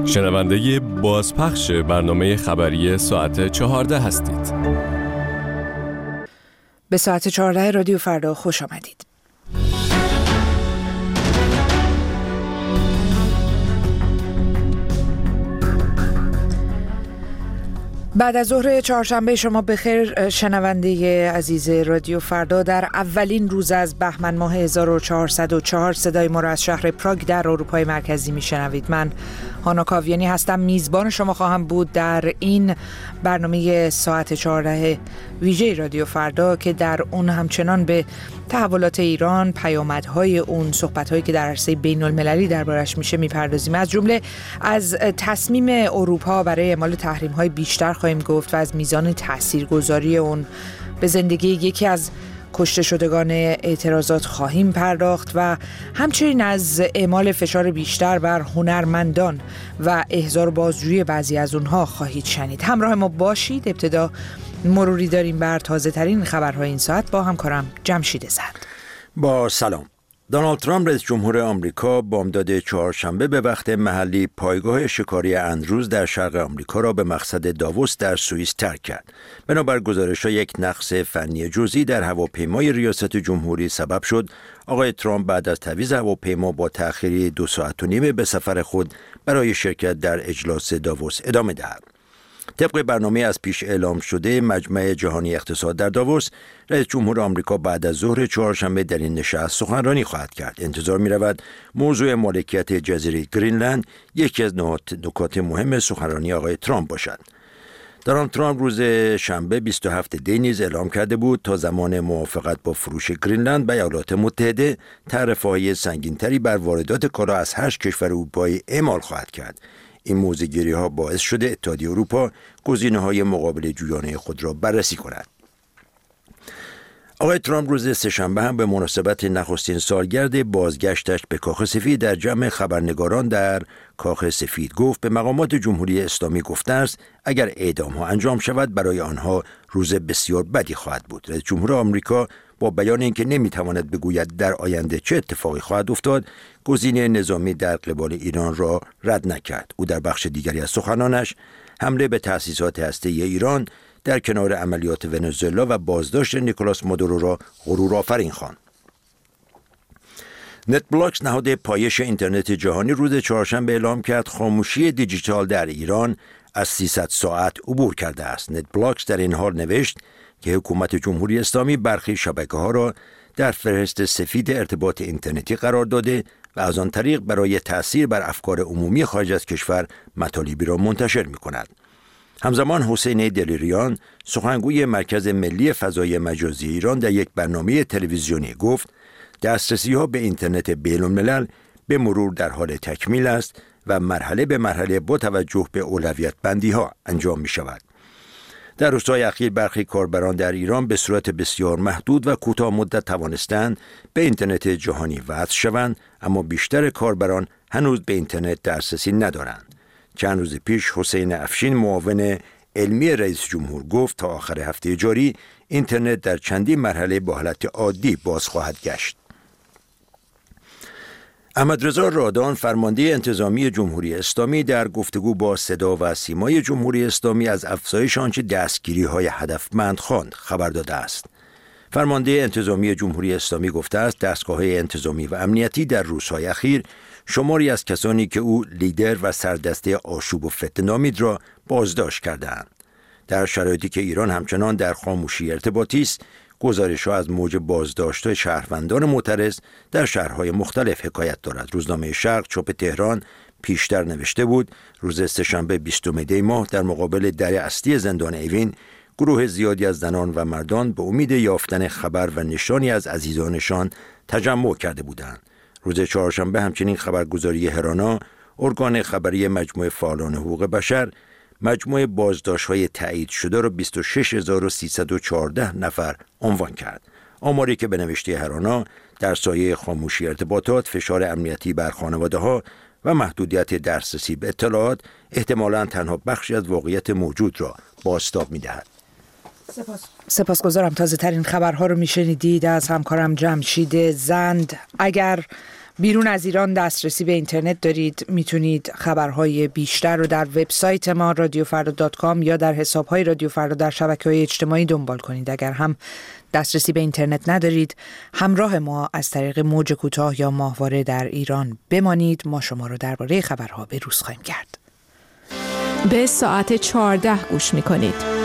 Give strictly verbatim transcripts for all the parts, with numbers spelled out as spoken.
شنونده بازپخش برنامه خبری ساعت چهارده هستید. به ساعت چهارده رادیو فردا خوش آمدید. بعد از ظهر چهارشنبه شما بخیر شنونده عزیز رادیو فردا. در اولین روز از بهمن ماه هزار و چهارصد و چهار صدای ما را از شهر پراگ در اروپای مرکزی میشنوید. من هانا کاویانی هستم، میزبان شما خواهم بود در این برنامه ساعت چهارده ویژه رادیو فردا که در اون همچنان به تحولات ایران، پیامدهای اون، صحبت‌هایی که در عرصه بین‌المللی دربارش میشه میپردازیم. از جمله از تصمیم اروپا برای اعمال تحریم‌های بیشتر خواهیم گفت و از میزان تاثیرگذاری اون به زندگی یکی از کشته شدگان اعتراضات خواهیم پرداخت و همچنین از اعمال فشار بیشتر بر هنرمندان و احضار بازجویی بعضی از اونها خواهید شنید. همراه ما باشید. ابتدا مروری داریم بر تازه ترین خبرهای این ساعت با همکارم جمشید زند. با سلام. دونالد ترامپ رئیس جمهور آمریکا بامداد چهارشنبه به وقت محلی پایگاه شکاری اندروز در شرق آمریکا را به مقصد داووس در سوئیس ترک کرد. بنابر گزارش‌ها یک نقص فنی جزئی در هواپیمای ریاست جمهوری سبب شد آقای ترامپ بعد از تعویض هواپیما با تأخیری دو ساعت و نیم به سفر خود برای شرکت در اجلاس داووس ادامه دهد. طبق برنامه از پیش اعلام شده مجمع جهانی اقتصاد در داووس، رئیس جمهور آمریکا بعد از ظهر چهارشنبه در این نشست سخنرانی خواهد کرد. انتظار می رود موضوع مالکیت جزیره گرینلند یکی از نکات مهم سخنرانی آقای ترامپ باشد. دونالد ترامپ روز شنبه بیست و هفتم دی نیز اعلام کرده بود تا زمان موافقت با فروش گرینلند به ایالات متحده تعرفه‌های سنگین‌تری بر واردات کالا از هشت کشور اروپایی اعمال خواهد کرد. این موضوعگیری ها باعث شده اتحادیه اروپا گزینه‌های مقابل جویانه خود را بررسی کند. آقای ترامپ روز سه‌شنبه هم به مناسبت نخستین سالگرد بازگشتش به کاخ سفید در جمع خبرنگاران در کاخ سفید گفت به مقامات جمهوری اسلامی گفته است اگر اعدام ها انجام شود برای آنها روز بسیار بدی خواهد بود. رئیس جمهور آمریکا با بیان اینکه نمیتواند بگوید در آینده چه اتفاقی خواهد افتاد، گزینه نظامی در قبال ایران را رد نکرد. او در بخش دیگری از سخنانش حمله به تأسیسات هسته‌ای ایران در کنار عملیات ونزوئلا و بازداشت نیکولاس مادورو را غرورآفرین خواند. نت بلاکس نهاد پایش اینترنت جهانی روز چهارشنبه اعلام کرد خاموشی دیجیتال در ایران از سیصد ساعت عبور کرده است. نت بلاکس در این حال نوشت که حکومت جمهوری اسلامی برخی شبکه‌ها را در فهرست سفید ارتباط اینترنتی قرار داده و از آن طریق برای تأثیر بر افکار عمومی خارج از کشور مطالبی را منتشر می‌کند. همزمان حسین دلیریان سخنگوی مرکز ملی فضای مجازی ایران در یک برنامه تلویزیونی گفت دسترسی‌ها به اینترنت بین‌الملل به مرور در حال تکمیل است و مرحله به مرحله با توجه به اولویت بندی‌ها انجام می‌شود. در روزهای اخیر برخی کاربران در ایران به صورت بسیار محدود و کوتاه مدت توانستند به اینترنت جهانی وصل شوند، اما بیشتر کاربران هنوز به اینترنت دسترسی ندارند. چند روز پیش حسین افشین معاون علمی رئیس جمهور گفت تا آخر هفته جاری اینترنت در چندین مرحله با حالت عادی باز خواهد گشت. احمد رضا رادان فرمانده انتظامی جمهوری اسلامی در گفتگو با صدا و سیمای جمهوری اسلامی از افزایش آنچه دستگیری‌های هدفمند خواند خبر داده است. فرمانده انتظامی جمهوری اسلامی گفته است دستگاه‌های انتظامی و امنیتی در روزهای اخیر شماری از کسانی که او لیدر و سردسته آشوب و فتنه نامید را بازداشت کردند. در شرایطی که ایران همچنان در خاموشی ارتباطی است، گزارش‌ها از موج بازداشت شهروندان معترض در شهرهای مختلف حکایت دارد. روزنامه شرق چاپ تهران پیشتر نوشته بود روز سه‌شنبه بیستم دی ماه در مقابل در اصلی زندان اوین گروه زیادی از زنان و مردان به امید یافتن خبر و نشانی از عزیزانشان تجمع کرده بودند. روز چهارشنبه همچنین خبرگزاری هرانا، ارگان خبری مجموعه فعالان حقوق بشر، مجموع بازداشت‌های تایید شده را بیست و شش هزار و سیصد و چهارده نفر عنوان کرد. آماری که به نوشته هرانا در سایه خاموشی ارتباطات، فشار امنیتی بر خانواده‌ها و محدودیت دسترسی به اطلاعات احتمالاً تنها بخشی از واقعیت موجود را بازتاب می‌دهد. سپاس سپاسگزارم. تازه ترین خبرها رو میشنیدید از همکارم جمشید زند. اگر بیرون از ایران دسترسی به اینترنت دارید، میتونید خبرهای بیشتر رو در وبسایت ما رادیو فردا دات کام یا در حسابهای رادیو فردا در شبکه‌های اجتماعی دنبال کنید. اگر هم دسترسی به اینترنت ندارید، همراه ما از طریق موج کوتاه یا ماهواره در ایران بمانید. ما شما رو درباره خبرها به روز خواهیم کرد. به ساعت چهارده گوش میکنید.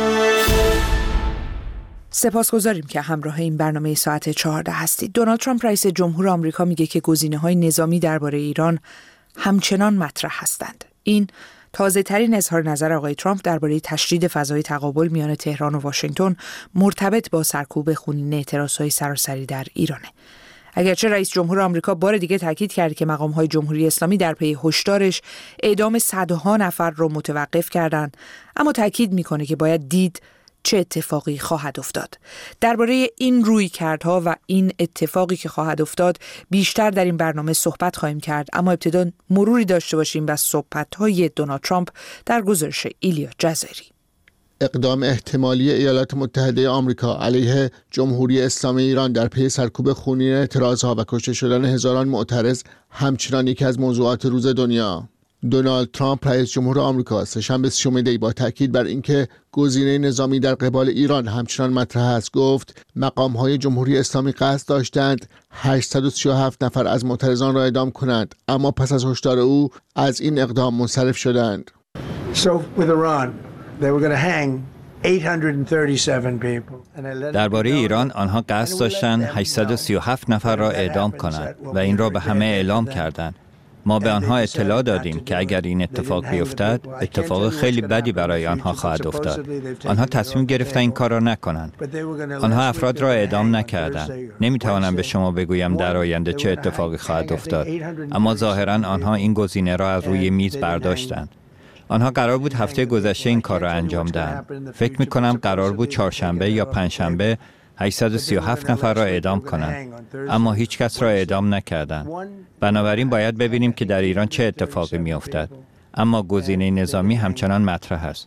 سپاسگزاریم که همراه این برنامه ساعت چهارده هستید. دونالد ترامپ رئیس جمهور آمریکا میگه که گزینه‌های نظامی درباره ایران همچنان مطرح هستند. این تازه ترین اظهار نظر آقای ترامپ درباره تشدید فضای تقابل میان تهران و واشنگتن مرتبط با سرکوب خونین اعتراضهای سراسری در ایرانه. اگرچه رئیس جمهور آمریکا بار دیگه تاکید کرد که مقام‌های جمهوری اسلامی در پی هشدارش اعدام صدها نفر رو متوقف کردند، اما تاکید میکنه که باید دید چه اتفاقی خواهد افتاد. درباره این رویکردها و این اتفاقی که خواهد افتاد بیشتر در این برنامه صحبت خواهیم کرد، اما ابتدا مروری داشته باشیم بر صحبت‌های دونالد ترامپ در گزارش ایلیا جزایری. اقدام احتمالی ایالات متحده آمریکا علیه جمهوری اسلامی ایران در پی سرکوب خونین اعتراضها و کشته شدن هزاران معترض همچنان یکی از موضوعات روز دنیا. دونالد ترامپ رئیس جمهور آمریکا سه‌شنبه سیوم دی با تاکید بر اینکه گزینه نظامی در قبال ایران همچنان مطرح است گفت مقام‌های جمهوری اسلامی قصد داشتند هشتصد و سی و هفت نفر از معترضان را اعدام کنند، اما پس از هشدار او از این اقدام منصرف شدند. So with Iran, they were going to hang هشتصد و سیصد و هفت people. درباره ایران آنها قصد داشتند هشتصد و سی و هفت نفر را اعدام کنند و این را به همه اعلام کردند. ما به آنها اطلاع دادیم که اگر این اتفاق بیفتد اتفاق خیلی بدی برای آنها خواهد افتاد. آنها تصمیم گرفتند این کار را نکنند. آنها افراد را اعدام نکردند. نمیتوانم به شما بگویم در آینده چه اتفاقی خواهد افتاد، اما ظاهراً آنها این گزینه را از روی میز برداشتند. آنها قرار بود هفته گذشته این کار را انجام دهند. فکر می کنم قرار بود چهارشنبه یا پنجشنبه هشتصد و سی و هفت نفر را اعدام کنند، اما هیچ کس را اعدام نکردند. بنابراین باید ببینیم که در ایران چه اتفاقی می افتد، اما گزینه نظامی همچنان مطرح است.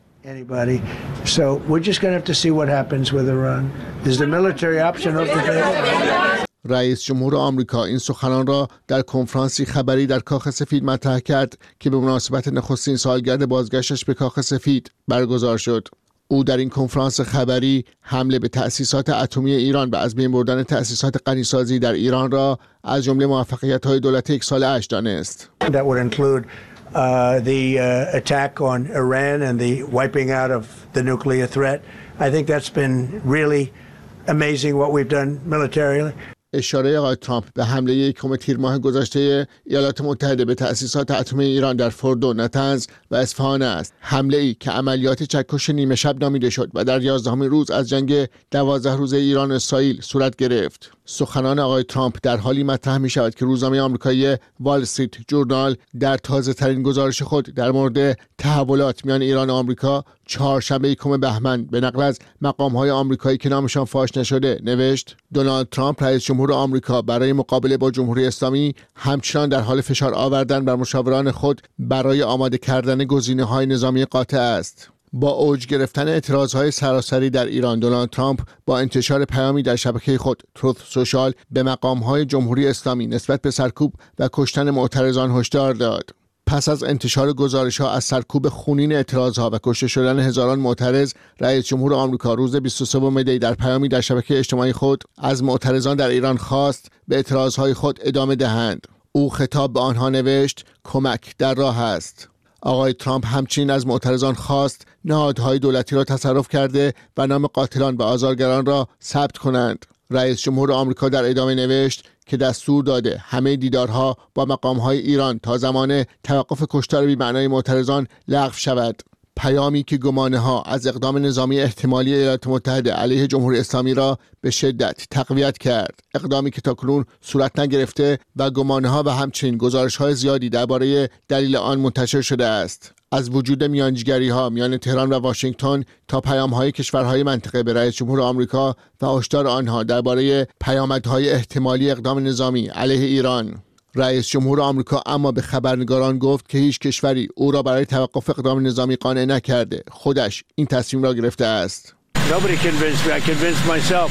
رئیس جمهور آمریکا این سخنان را در کنفرانسی خبری در کاخ سفید مطرح کرد که به مناسبت نخستین سالگرد بازگشتش به کاخ سفید برگزار شد. او در این کنفرانس خبری حمله به تأسیسات اتمی ایران و از بین بردن تأسیسات غنیسازی در ایران را از جمله موفقیت‌های دولت یک ساله اش دانست. That would include uh, the uh, attack on Iran and the wiping out of the nuclear threat. I think that's been really amazing what we've done militarily. اشاره آقای ترامپ به حمله یکم تیر ماه گذشته ایالات متحده به تأسیسات اتمی ایران در فوردو، نتنز و اصفهان است. حمله ای که عملیات چکش نیمه شب نامیده شد و در یازدهمین روز از جنگ دوازده روزه ایران اسرائیل صورت گرفت. سخنان آقای ترامپ در حالی مطرح می شود که روزنامه آمریکایی وال استریت جورنال در تازه ترین گزارش خود در مورد تحولات میان ایران و آمریکا چهارشنبه یکم بهمن به نقل از مقام‌های آمریکایی که نامشان فاش نشده نوشت: دونالد ترامپ رئیس جمهور آمریکا برای مقابله با جمهوری اسلامی همچنان در حال فشار آوردن بر مشاوران خود برای آماده کردن گزینه‌های نظامی قاطع است. با اوج گرفتن اعتراضهای سراسری در ایران، دونالد ترامپ با انتشار پیامی در شبکه خود تروث سوشال به مقام‌های جمهوری اسلامی نسبت به سرکوب و کشتن معترضان هشدار داد. پس از انتشار گزارش‌ها از سرکوب خونین اعتراضها و کشته شدن هزاران معترض، رئیس جمهور آمریکا روز بیست و سوم دی در پیامی در شبکه اجتماعی خود از معترضان در ایران خواست به اعتراضهای خود ادامه دهند. او خطاب به آنها نوشت: کمک در راه است. آقای ترامپ همچنین از معترضان خواست نهادهای دولتی را تصرف کرده و نام قاتلان و آزارگران را ثبت کنند. رئیس جمهور آمریکا در ادامه نوشت که دستور داده همه دیدارها با مقامهای ایران تا زمان توقف کشتار بی‌معنای معترضان لغو شود. پیامی که گمانه ها از اقدام نظامی احتمالی ایالات متحده علیه جمهوری اسلامی را به شدت تقویت کرد. اقدامی که تاکنون صورت نگرفته و گمانه ها و همچنین گزارش های زیادی درباره دلیل آن منتشر شده است. از وجود میانجیگری ها میان تهران و واشنگتن تا پیام های کشورهای منطقه به رئیس جمهور آمریکا و هشدار آنها درباره پیامدهای احتمالی اقدام نظامی علیه ایران. رئیس جمهور آمریکا اما به خبرنگاران گفت که هیچ کشوری او را برای توقف اقدام نظامی قانع نکرده. خودش این تصمیم را گرفته است.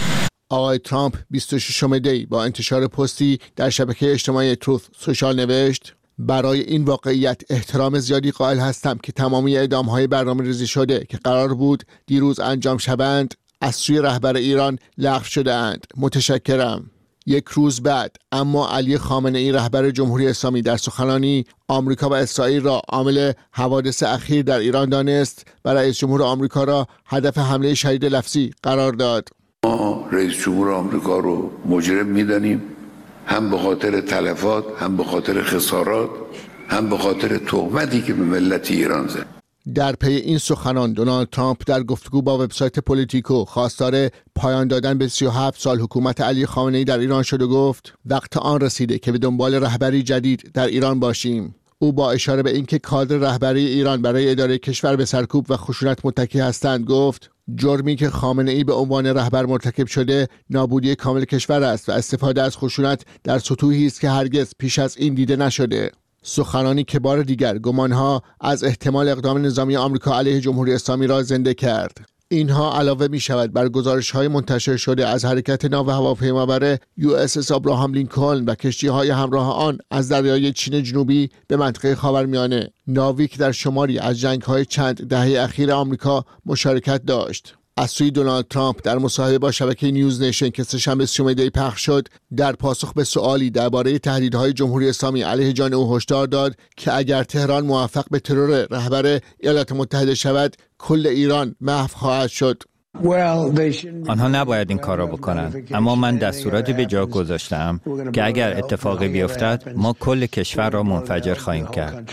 آقای ترامپ بیست و ششم دی با انتشار پستی در شبکه اجتماعی تروث سوشال نوشت: برای این واقعیت احترام زیادی قائل هستم که تمامی اعدام‌های برنامه‌ریزی شده که قرار بود دیروز انجام شوند از سوی رهبر ایران لغو شده اند. متشکرم. یک روز بعد اما علی خامنه‌ای رهبر جمهوری اسلامی در سخنرانی آمریکا و اسرائیل را عامل حوادث اخیر در ایران دانست و رئیس جمهور آمریکا را هدف حمله شدید لفظی قرار داد. ما رئیس جمهور آمریکا رو مجرم می‌دانیم، هم به خاطر تلفات، هم به خاطر خسارات، هم به خاطر تهمتی که به ملت ایران زد. در پی این سخنان دونالد ترامپ در گفتگو با وبسایت پولیتیکو خواستار پایان دادن به سی و هفت سال حکومت علی خامنه‌ای در ایران شد و گفت وقت آن رسیده که به دنبال رهبری جدید در ایران باشیم. او با اشاره به اینکه کادر رهبری ایران برای اداره کشور به سرکوب و خشونت متکی هستند گفت جرمی که خامنه‌ای به عنوان رهبر مرتکب شده نابودی کامل کشور است و استفاده از خشونت در سطوحی است که هرگز پیش از این دیده نشده. سخنانی که بار دیگر گمانها از احتمال اقدام نظامی آمریکا علیه جمهوری اسلامی را زنده کرد. اینها علاوه می شود بر گزارش‌های منتشر شده از حرکت ناو هواپیمابر یو اس اس ابراهام لینکلن و کشتی‌های همراه آن از دریای چین جنوبی به منطقه خاورمیانه، ناوی که در شماری از جنگ‌های چند دهه اخیر آمریکا مشارکت داشت. از سوی دونالد ترامپ در مصاحبه با شبکه نیوز نیشن که سه‌شنبه سی دی پخش شد در پاسخ به سوالی درباره تهدیدهای جمهوری اسلامی علیه جان او هشدار داد که اگر تهران موفق به ترور رهبر ایالات متحده شود کل ایران محو خواهد شد. آنها نباید این کار را بکنند، اما من دستوراتی به جا گذاشتم که اگر اتفاقی بیفتد ما کل کشور را منفجر خواهیم کرد.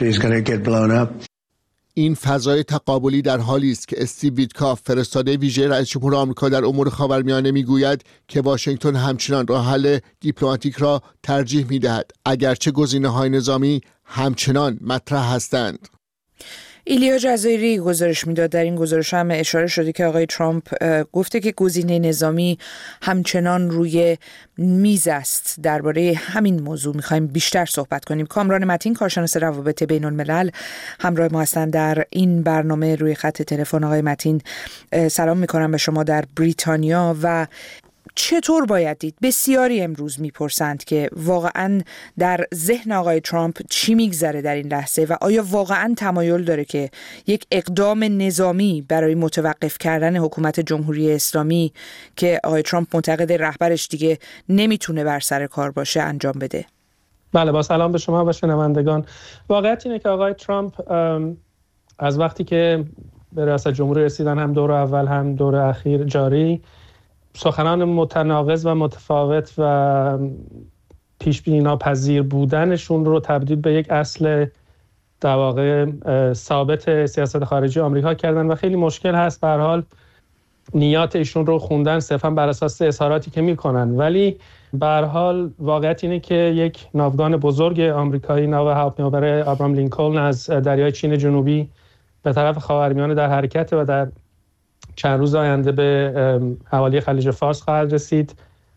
این فضای تقابلی در حالی است که استیو ویتکاف فرستاده ویژه رئیس جمهور آمریکا در امور خاورمیانه میگوید که واشنگتن همچنان راه حل دیپلماتیک را ترجیح میدهد اگرچه گزینه‌های نظامی همچنان مطرح هستند. ایلیا جزایری گزارش میداد، در این گزارش هم اشاره شده که آقای ترامپ گفته که گزینه نظامی همچنان روی میز است. درباره همین موضوع میخوایم بیشتر صحبت کنیم. کامران متین کارشناس روابط بین الملل همراه ما هستند در این برنامه. روی خط تلفن آقای متین سلام میکنم به شما در بریتانیا. و چطور باید دید؟ بسیاری امروز میپرسند که واقعا در ذهن آقای ترامپ چی میگذره در این لحظه و آیا واقعا تمایل داره که یک اقدام نظامی برای متوقف کردن حکومت جمهوری اسلامی که آقای ترامپ معتقد رهبرش دیگه نمیتونه بر سر کار باشه انجام بده؟ بله، با سلام به شما و شنوندگان. واقعیت اینه که آقای ترامپ از وقتی که به ریاست جمهوری رسیدن، هم دور اول هم دور اخیر جاری، سخنان متناقض و متفاوت و پیش بینی ناپذیر بودنشون رو تبدیل به یک اصل در واقع ثابت سیاست خارجی آمریکا کردن و خیلی مشکل هست به هر حال نیات ایشون رو خوندن صرفاً بر اساس اظهاراتی که میکنن. ولی به هر حال واقعیت اینه که یک ناوگان بزرگ آمریکایی، ناو هواپیمابر ابراهام لینکلن، از دریای چین جنوبی به طرف خاورمیانه در حرکت و در چند روز آینده به حوالی خلیج فارس خواهد رسید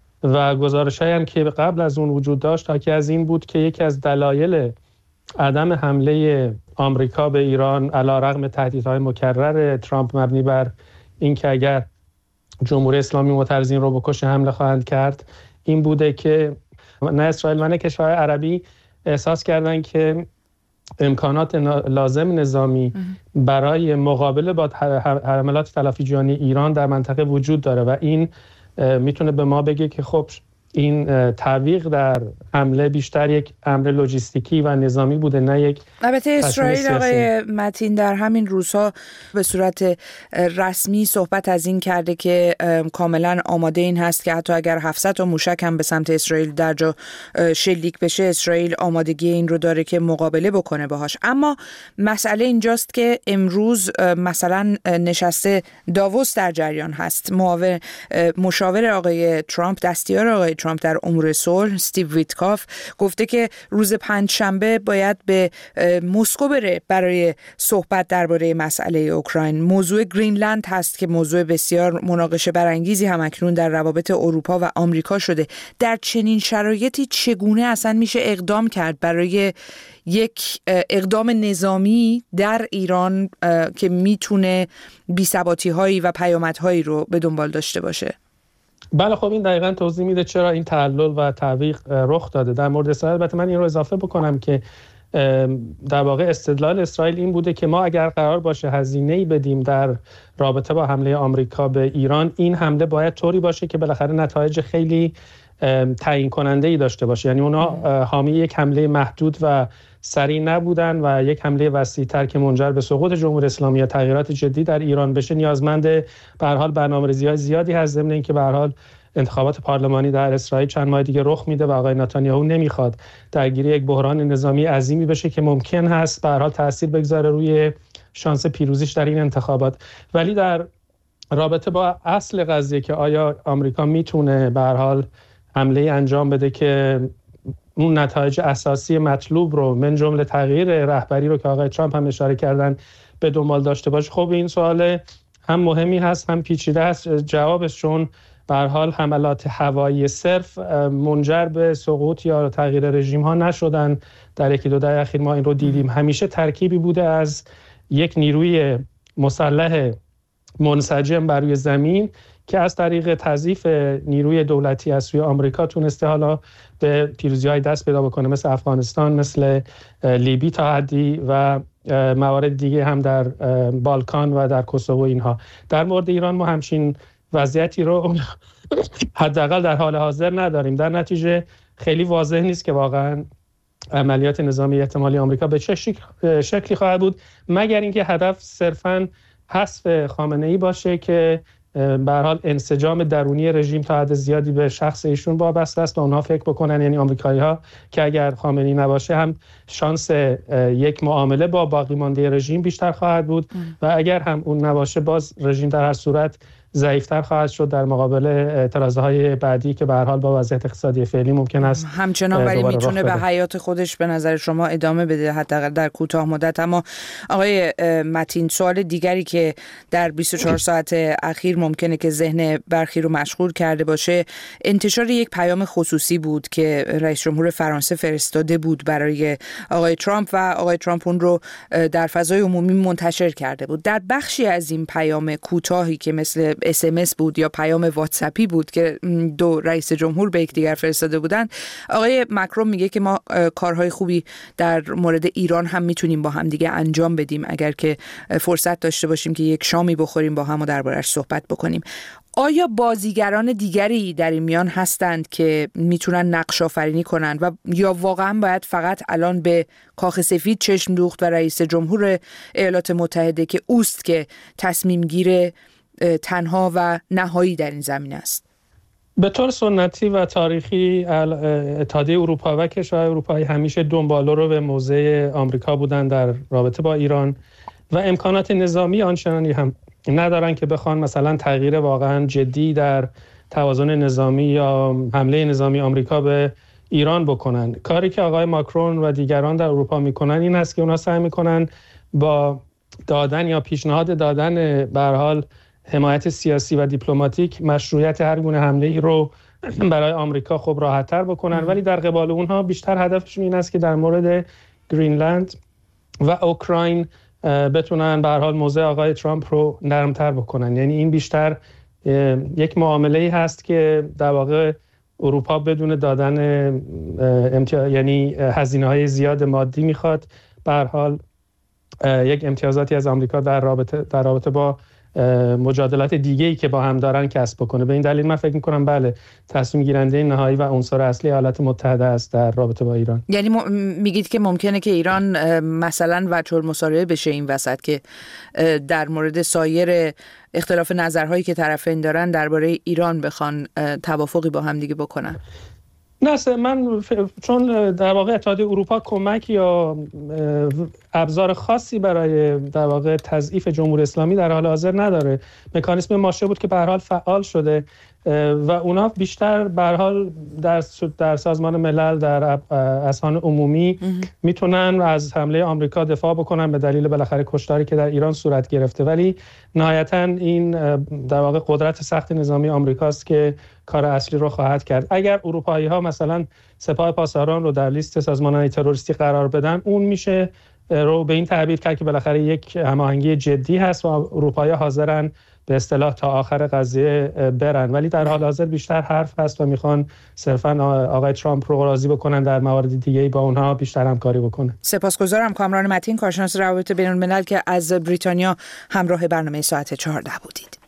و گزارش‌هایی هم که قبل از اون وجود داشت حاکی از این بود که یکی از دلایل عدم حمله آمریکا به ایران علیرغم تهدیدهای مکرر ترامپ مبنی بر اینکه اگر جمهوری اسلامی معترضین رو بکشه حمله خواهند کرد این بوده که نه اسرائیل و نه کشورهای عربی احساس کردند که امکانات لازم نظامی برای مقابله با حملات تلافی جانی ایران در منطقه وجود داره و این میتونه به ما بگه که خب این تعویق در حمله بیشتر یک امر لوجستیکی و نظامی بوده نه یک. البته اسرائیل آقای متین در همین روزها به صورت رسمی صحبت از این کرده که کاملا آماده این هست که حتی اگر هفتصد تا موشک هم به سمت اسرائیل در جا شلیک بشه اسرائیل آمادگی این رو داره که مقابله بکنه باهاش. اما مسئله اینجاست که امروز مثلا نشسته داووس در جریان هست. معاون مشاور آقای ترامپ، دستیار آقای ترامپ در امور صلح، استیو ویتکاف، گفته که روز پنجشنبه باید به مسکو بره برای صحبت درباره مسئله اوکراین. موضوع گرینلند هست که موضوع بسیار مناقشه برانگیزی هم اکنون در روابط اروپا و آمریکا شده. در چنین شرایطی چگونه اصلا میشه اقدام کرد برای یک اقدام نظامی در ایران که میتونه بی‌ثباتی‌هایی و پیامدهایی رو به دنبال داشته باشه؟ بله خب این دقیقاً توضیح میده چرا این تعلل و تعویق رخ داده. در مورد اسرائیل البته من این رو اضافه بکنم که در واقع استدلال اسرائیل این بوده که ما اگر قرار باشه هزینه‌ای بدیم در رابطه با حمله آمریکا به ایران، این حمله باید طوری باشه که بالاخره نتایج خیلی تعیین کننده ای داشته باشه. یعنی اونا حامی یک حمله محدود و سریع نبودن و یک حمله وسیع‌تر که منجر به سقوط جمهوری اسلامی یا تغییرات جدی در ایران بشه نیازمند به هر حال برنامه‌ریزی‌های زیادی هست، ضمن اینکه به هر حال انتخابات پارلمانی در اسرائیل چند ماه دیگه رخ میده و آقای نتانیاهو نمیخواد درگیر یک بحران نظامی عظیمی بشه که ممکن هست به هر حال تأثیر بگذاره روی شانس پیروزیش در این انتخابات. ولی در رابطه با اصل قضیه که آیا آمریکا میتونه به هر حال حمله انجام بده که اون نتایج اساسی مطلوب رو من جمله تغییر رهبری رو که آقای ترامپ هم اشاره کردن به دنبال داشته باشه، خب این سوال هم مهمی هست هم پیچیده است جوابش، چون به هر حال حملات هوایی صرف منجر به سقوط یا تغییر رژیم ها نشدن. در یکی دو دهه اخیر ما این رو دیدیم. همیشه ترکیبی بوده از یک نیروی مسلح منسجم بر روی زمین که از طریق تضعیف نیروی دولتی از سوی آمریکا تونسته حالا به پیروزی‌های دست پیدا بکنه، مثل افغانستان، مثل لیبی تا حدی و موارد دیگه هم در بالکان و در کوسوو. اینها در مورد ایران ما همچین وضعیتی رو حداقل در حال حاضر نداریم. در نتیجه خیلی واضح نیست که واقعا عملیات نظامی احتمالی آمریکا به چه شکلی خواهد بود، مگر اینکه هدف صرفاً حذف خامنه‌ای باشه که به هر حال انسجام درونی رژیم تا حد زیادی به شخص ایشون وابسته است و اونها فکر بکنن، یعنی آمریکایی‌ها، که اگر خامنه‌ای نباشه هم شانس یک معامله با باقی مانده رژیم بیشتر خواهد بود و اگر هم اون نباشه باز رژیم در هر صورت ضعیف‌تر خواهد شد در مقابل اعتراضهای بعدی که به هر حال با وضعیت اقتصادی فعلی ممکن است همچنان ولی میتونه به حیات خودش به نظر شما ادامه بده حداقل در کوتاه مدت. اما آقای متین، سوال دیگری که در بیست و چهار ساعت اخیر ممکنه که ذهن برخی رو مشغول کرده باشه، انتشار یک پیام خصوصی بود که رئیس جمهور فرانسه فرستاده بود برای آقای ترامپ و آقای ترامپ اون رو در فضای عمومی منتشر کرده بود. در بخشی از این پیام کوتاهی که مثل اس ام اس بود یا پیام واتساپی بود که دو رئیس جمهور به یکدیگر فرستاده بودند، آقای مکرون میگه که ما کارهای خوبی در مورد ایران هم میتونیم با هم دیگه انجام بدیم اگر که فرصت داشته باشیم که یک شامی بخوریم با هم و درباره‌اش صحبت بکنیم. آیا بازیگران دیگری در این میان هستند که میتونن نقش آفرینی کنن و یا واقعا باید فقط الان به کاخ سفید چشم دوخت و رئیس جمهور ایالات متحده که اوست که تصمیم گیر تنها و نهایی در این زمینه است؟ به طور سنتی و تاریخی اتحادیه اروپا و کشورهای اروپایی همیشه دنبالو رو به موضع آمریکا بودن در رابطه با ایران و امکانات نظامی آنچنانی هم ندارن که بخوان مثلا تغییر واقعا جدی در توازن نظامی یا حمله نظامی آمریکا به ایران بکنن. کاری که آقای ماکرون و دیگران در اروپا میکنن این است که اونا سعی میکنن با دادن یا پیشنهاد دادن به هر حال حمایت سیاسی و دیپلماتیک مشروعیت هر گونه حمله ای رو برای آمریکا خب راحت‌تر بکنن، ولی در قبال اونها بیشتر هدفشون این است که در مورد گرینلند و اوکراین بتونن به هر حال موضع آقای ترامپ رو نرمتر بکنن. یعنی این بیشتر یک معامله‌ای هست که در واقع اروپا بدون دادن امتیاز یعنی هزینه‌های زیاد مادی میخواد به هر حال یک امتیازاتی از آمریکا در رابطه در رابطه با مجادلات دیگه‌ای که با هم دارن کسب بکنه. به این دلیل من فکر می‌کنم بله تصمیم گیرنده نهایی و عنصر اصلی ایالات متحده است در رابطه با ایران. یعنی م- میگید که ممکنه که ایران مثلا وجه المصارعه بشه این وسط که در مورد سایر اختلاف نظرهایی که طرفین دارن درباره ایران بخوان توافقی با هم دیگه بکنن؟ نه، من ف... چون در واقع اتحادیه اروپا کمک یا ابزار خاصی برای در واقع تضعیف جمهوری اسلامی در حال حاضر نداره. مکانیسم ماشه بود که به هر حال فعال شده و اونا بیشتر به هر حال در در سازمان ملل در اذهان عمومی میتونن از حمله آمریکا دفاع بکنن به دلیل بالاخره کشتاری که در ایران صورت گرفته، ولی نهایتاً این در واقع قدرت سخت نظامی آمریکاست که کار اصلی رو خواهد کرد. اگر اروپایی‌ها مثلا سپاه پاسداران رو در لیست سازمان‌های تروریستی قرار بدن، اون میشه رو به این تعبیر کرد که بالاخره یک هماهنگی جدی هست و اروپایی‌ها حاضرن به اصطلاح تا آخر قضیه برن، ولی در حال حاضر بیشتر حرف هست و میخوان صرفا آقای ترامپ رو راضی بکنن در موارد دیگه با اونها بیشتر همکاری بکنن. سپاسگزارم. کامران متین، کارشناس روابط بین الملل که از بریتانیا همراه برنامه ساعت چهارده بودید.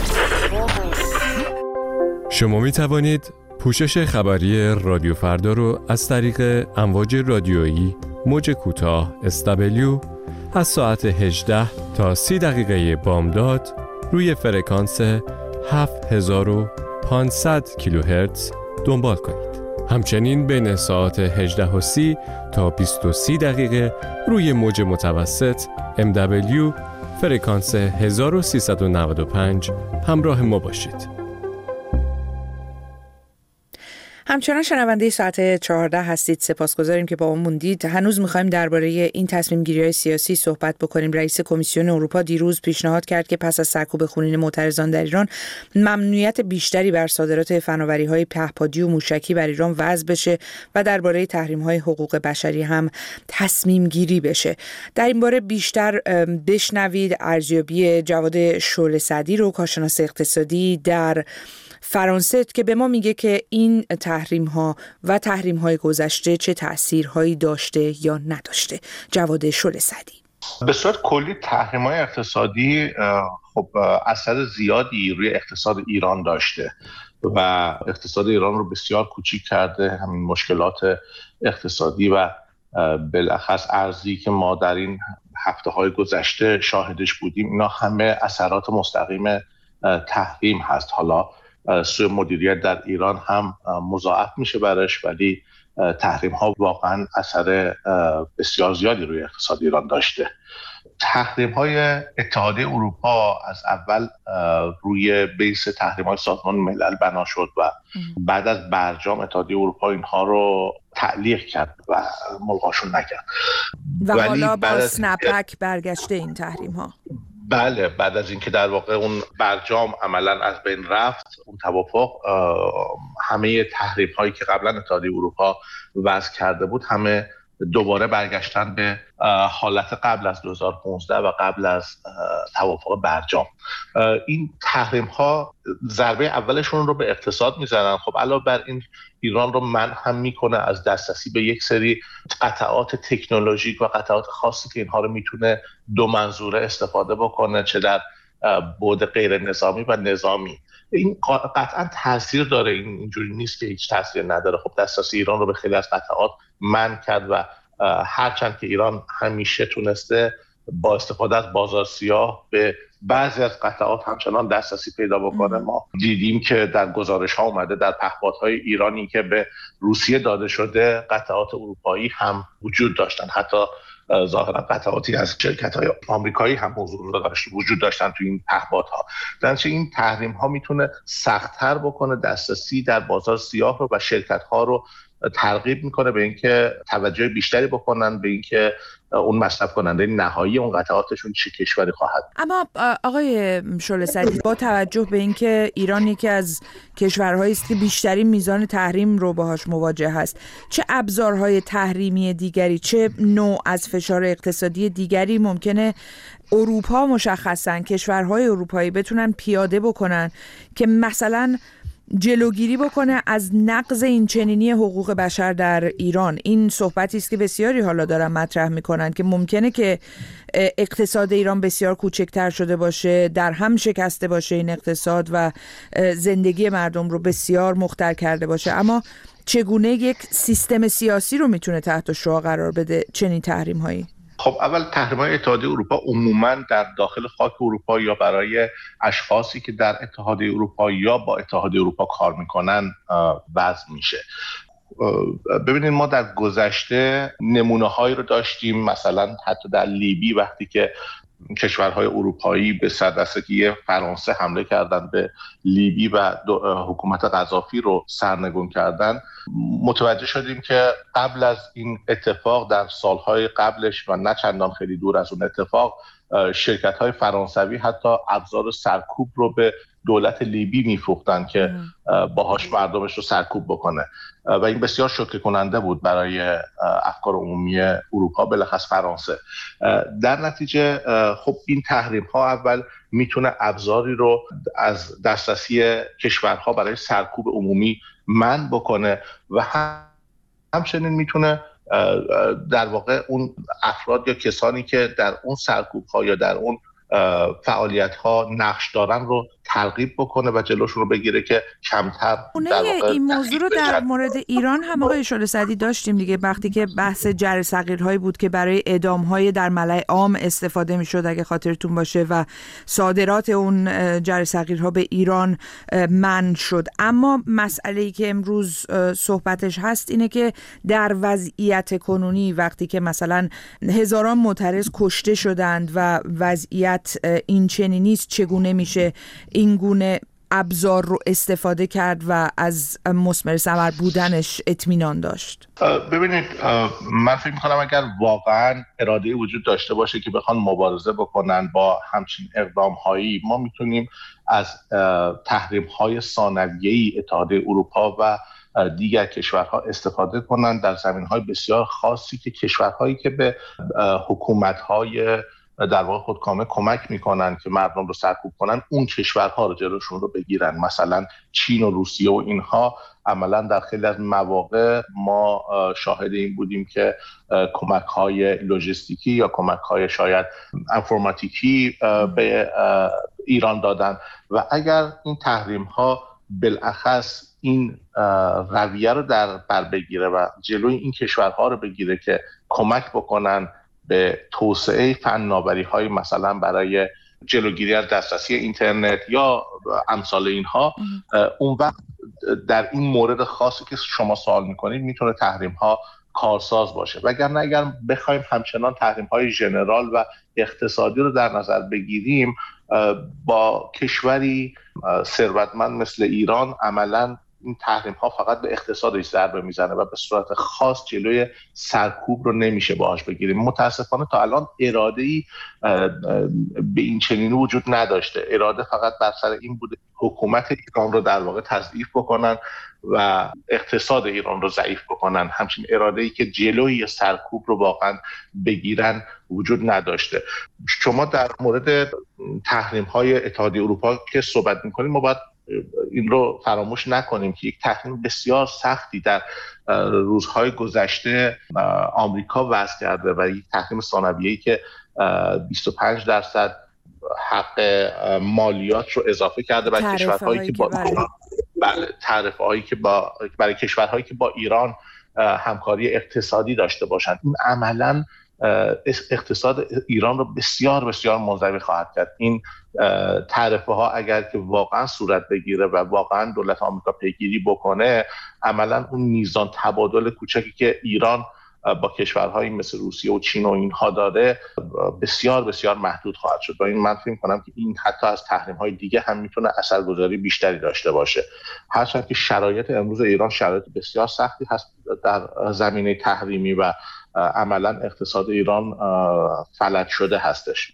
شما می توانید پوشش خبری رادیو فردا رو از طریق امواج رادیویی موج کوتاه اس دبلیو از ساعت هجده تا سی دقیقه بامداد روی فرکانس هفت هزار و پانصد کیلوهرتز دنبال کنید. همچنین بین ساعت هجده و سی تا بیست و سه دقیقه روی موج متوسط ام دبلیو فرکانس هزار و سیصد و نود و پنج همراه ما باشید. همچنان شنونده ساعت چهارده هستید. سپاسگزاریم که با ما موندید. هنوز می‌خوایم درباره این تصمیم گیری‌های سیاسی صحبت بکنیم. رئیس کمیسیون اروپا دیروز پیشنهاد کرد که پس از سرکوب خونین معترضان در ایران ممنوعیت بیشتری بر صادرات فناوری‌های پهپادی و موشکی بر ایران وضع بشه و درباره تحریم‌های حقوق بشری هم تصمیم گیری بشه. در این باره بیشتر بشنوید ارزیابی جواد شعله‌سعدی رو، کارشناس اقتصادی در فرانسه، که به ما میگه که این تحریم ها و تحریم های گذشته چه تأثیرهایی داشته یا نداشته. جواد شعله‌سعدی: به صورت کلی تحریم های اقتصادی خب اثر زیادی روی اقتصاد ایران داشته و اقتصاد ایران رو بسیار کوچیک کرده. همین مشکلات اقتصادی و بالاخص ارزی که ما در این هفته های گذشته شاهدش بودیم، اینا همه اثرات مستقیم تحریم هست. حالا سوء مدیریت در ایران هم مضاعف میشه برش، ولی تحریم ها واقعا اثر بسیار زیادی روی اقتصاد ایران داشته. تحریم های اتحادیه اروپا از اول روی بیس تحریم های سازمان ملل بنا شد و بعد از برجام اتحادیه اروپا اینها رو تعلیق کرد و ملغاشون نکرد و حالا با سنپک برگشته این تحریم ها. بله، بعد از اینکه در واقع اون برجام عملاً از بین رفت، اون توافق، همه تحریم هایی که قبلا اتحادیه اروپا وضع کرده بود همه دوباره برگشتن به حالت قبل از دو هزار و پانزده و قبل از توافق برجام. این تحریم ها ضربه اولشون رو به اقتصاد میزنن. خب علاوه بر این ایران رو منع هم میکنه از دسترسی به یک سری قطعات تکنولوژیک و قطعات خاصی که اینها رو میتونه دو منظوره استفاده بکنه، چه در بعد غیر نظامی و نظامی. این قطعا تاثیر داره، این اینجوری نیست که هیچ تاثیر نداره. خب دسترسی ایران رو به خیلی از قطعات منع کرد و هرچند که ایران همیشه تونسته با استفاده از بازار سیاه به بعضی از قطعات همچنان دسترسی پیدا بکنه. ما دیدیم که در گزارش ها اومده در پهپادهای ایرانی که به روسیه داده شده قطعات اروپایی هم وجود داشتن، حتی ظاهرا قطعاتی از شرکت‌های آمریکایی هم حضور داشت وجود داشتن تو این پهپادها. در نتیجه این تحریم ها میتونه سخت‌تر بکنه دسترسی در بازار سیاه رو و شرکت‌ها رو ترغیب میکنه به اینکه توجه بیشتری بکنن به اینکه اون مصرف کننده نهایی اون قطعاتشون چه کشوری خواهد. اما آقای شعله‌سعدی، با توجه به اینکه ایران یکی از کشورهایی است که بیشترین میزان تحریم رو باهاش مواجه هست، چه ابزارهای تحریمی دیگری، چه نوع از فشار اقتصادی دیگری ممکنه اروپا مشخصاً کشورهای اروپایی بتونن پیاده بکنن که مثلا جلوگیری بکنه از نقض این چنینی حقوق بشر در ایران؟ این صحبتی است که بسیاری حالا دارن مطرح میکنن که ممکنه که اقتصاد ایران بسیار کوچکتر شده باشه، در هم شکسته باشه این اقتصاد و زندگی مردم رو بسیار مختل کرده باشه، اما چگونه یک سیستم سیاسی رو میتونه تحت شعاع قرار بده چنین تحریم هایی؟ خب اول تحریم‌های اتحادیه اروپا عموماً در داخل خاک اروپا یا برای اشخاصی که در اتحادیه اروپا یا با اتحادیه اروپا کار میکنن وضع میشه. ببینید ما در گذشته نمونه‌هایی رو داشتیم، مثلا حتی در لیبی وقتی که کشورهای اروپایی به سردستگی فرانسه حمله کردن به لیبی و حکومت قذافی رو سرنگون کردن، متوجه شدیم که قبل از این اتفاق در سالهای قبلش و نه چندان خیلی دور از اون اتفاق شرکت‌های فرانسوی حتی ابزار سرکوب رو به دولت لیبی میفروختن که باهاش مردمش رو سرکوب بکنه و این بسیار شوکه کننده بود برای افکار عمومی اروپا، بلخص فرانسه. در نتیجه خب این تحریم ها اول میتونه ابزاری رو از دسترسی کشورها برای سرکوب عمومی منع بکنه و همچنین میتونه در واقع اون افراد یا کسانی که در اون سرکوب ها یا در اون فعالیت ها نقش دارن رو ترغیب بکنه و جلوشون رو بگیره که کمتر در واقع این موضوع رو در مورد ایران هم آقای شعله سعدی داشتیم دیگه، وقتی که بحث جر صغیرهایی بود که برای اعدام‌های در ملأ عام استفاده می‌شد اگه خاطرتون باشه و صادرات اون جر صغیرها به ایران منع شد. اما مسئله‌ای که امروز صحبتش هست اینه که در وضعیت کنونی وقتی که مثلا هزاران معترض کشته شدند و وضعیت این چنینی است، چگونه میشه این گونه ابزار رو استفاده کرد و از مثمر ثمر بودنش اطمینان داشت؟ ببینید من فکر می‌کنم اگر واقعا اراده وجود داشته باشه که بخوان مبارزه بکنن با همچین اقدام‌هایی، ما میتونیم از تحریم‌های ثانویه‌ای اتحادیه اروپا و دیگر کشورها استفاده کنن در زمین‌های بسیار خاصی که کشورهایی که به حکومت‌های در واقع خودکامه کمک میکنن که مردم رو سرکوب کنن، اون کشورها رو جلوشون رو بگیرن. مثلا چین و روسیه و اینها عملا در خیلی از مواقع ما شاهد این بودیم که کمک های لوجستیکی یا کمک های شاید انفرماتیکی به ایران دادن و اگر این تحریم ها بالاخص این رویه رو در بر بگیره و جلوی این کشورها رو بگیره که کمک بکنن به توسعه فناوری‌های مثلا برای جلوگیری از دسترسی اینترنت یا امثال اینها، اون وقت در این مورد خاصی که شما سوال میکنید میتونه تحریم‌ها کارساز باشه. وگرنه اگر بخوایم همچنان تحریم‌های ژنرال و اقتصادی رو در نظر بگیریم، با کشوری ثروتمند مثل ایران عملاً این تحریم ها فقط به اقتصادش ضربه میزنه و به صورت خاص جلوی سرکوب رو نمیشه باهاش بگیریم. متاسفانه تا الان اراده‌ای به این چنینی وجود نداشته. اراده فقط بر سر این بوده حکومت ایران رو در واقع تضعیف بکنن و اقتصاد ایران رو ضعیف بکنن. همچین اراده‌ای که جلوی سرکوب رو واقعا بگیرن وجود نداشته. شما در مورد تحریم های اتحادیه اروپا که صحبت میکنید، ما باید این رو فراموش نکنیم که یک تحریم بسیار سختی در روزهای گذشته آمریکا وضع کرده و یک تحریم ثانویه‌ای که بیست و پنج درصد حق مالیات رو اضافه کرده برای کشورهایی که با ایران بله تعرفه‌هایی که با برای کشورهایی که با ایران همکاری اقتصادی داشته باشند. این عملاً اقتصاد ایران رو بسیار بسیار منزوی خواهد کرد. این تعرفه ها اگر که واقعا صورت بگیره و واقعا دولت آمریکا پیگیری بکنه، عملا اون میزان تبادل کوچکی که ایران با کشورهایی مثل روسیه و چین و اینها داره بسیار بسیار محدود خواهد شد و این من فکر می‌کنم که این حتی از تحریم‌های دیگه هم میتونه اثرگذاری بیشتری داشته باشه. هرچند که شرایط امروز ایران شرایط بسیار سختی هست در زمینه تحریمی و عملا اقتصاد ایران فلج شده هستش.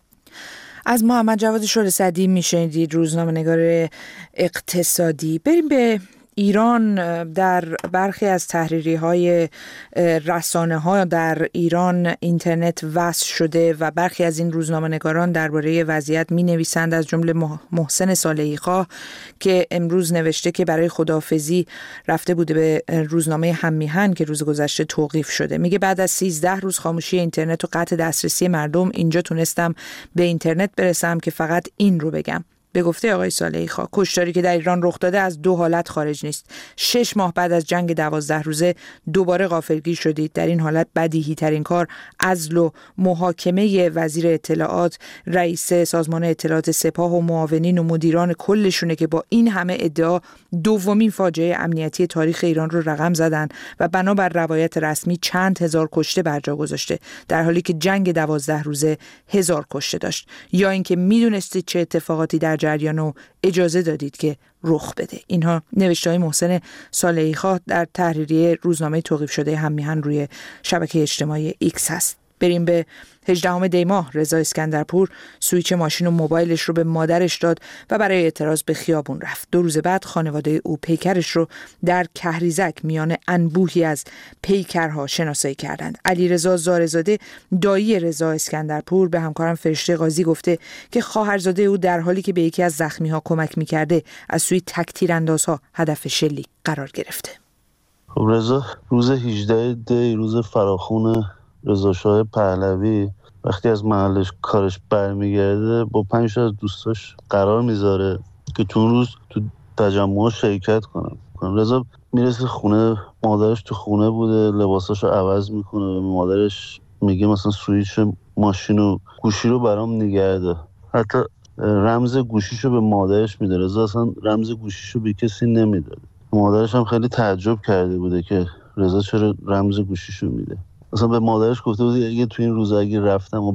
از محمد جواد شعله سعدی میشنیدید، روزنامه‌نگار اقتصادی. بریم به ایران. در برخی از تحریری‌های رسانه‌ها در ایران اینترنت وصل شده و برخی از این روزنامه‌نگاران درباره وضعیت می‌نویسند، از جمله محسن صالحی‌خواه که امروز نوشته که برای خداحافظی رفته بوده به روزنامه هم‌میهن که روز گذشته توقیف شده. میگه بعد از سیزده روز خاموشی اینترنت و قطع دسترسی مردم، اینجا تونستم به اینترنت برسم که فقط این رو بگم. به گفته آقای صالحی‌خواه، کشتاری که در ایران رخ داده از دو حالت خارج نیست. شش ماه بعد از جنگ دوازده روزه دوباره غافلگیر شدید. در این حالت بدیهی ترین کار عزل و محاکمه وزیر اطلاعات، رئیس سازمان اطلاعات سپاه و معاونین و مدیران کلشونه که با این همه ادعا دومین فاجعه امنیتی تاریخ ایران رو رقم زدن و بنابر روایت رسمی چند هزار کشته بر جا گذاشته، در حالی که جنگ دوازده روزه هزار کشته داشت. یا اینکه میدونستید چه اتفاقاتی در جریان و اجازه دادید که رخ بده. اینها نوشته‌های محسن صالحی‌خواه در تحریریه روزنامه توقیف شده هم‌میهن روی شبکه اجتماعی ایکس هست. بریم به هجدهم دی ماه. رضا اسکندرپور سویچ ماشین و موبایلش رو به مادرش داد و برای اعتراض به خیابون رفت. دو روز بعد خانواده او پیکرش رو در کهریزک میان انبوهی از پیکرها شناسایی کردند. علیرضا زارزاده دایی رضا اسکندرپور به همکارم فرشته قاضی گفته که خواهرزاده او در حالی که به یکی از زخمی‌ها کمک می‌کرده از سوی تک تیراندازها هدف شلیک قرار گرفته. خب رضا روز هجدهم دی روز فراخون رضا شاه پهلوی وقتی از محلش کارش برمیگرده با پنج تا از دوستاش قرار میذاره که تو اون روز تو تجمع شرکت کنن. رضا میرسه خونه، مادرش تو خونه بوده، لباساشو عوض میکنه و مادرش میگه مثلا سویچ ماشین و گوشی رو برام نگرده. حتی رمز گوشیشو به مادرش میده. رضا اصلا رمز گوشیشو به کسی نمیداد. مادرش هم خیلی تعجب کرده بوده که رضا چرا رمز گوشیشو میده. اصلا به مادرش گفته بود اگه تو این روزا اگه رفتم و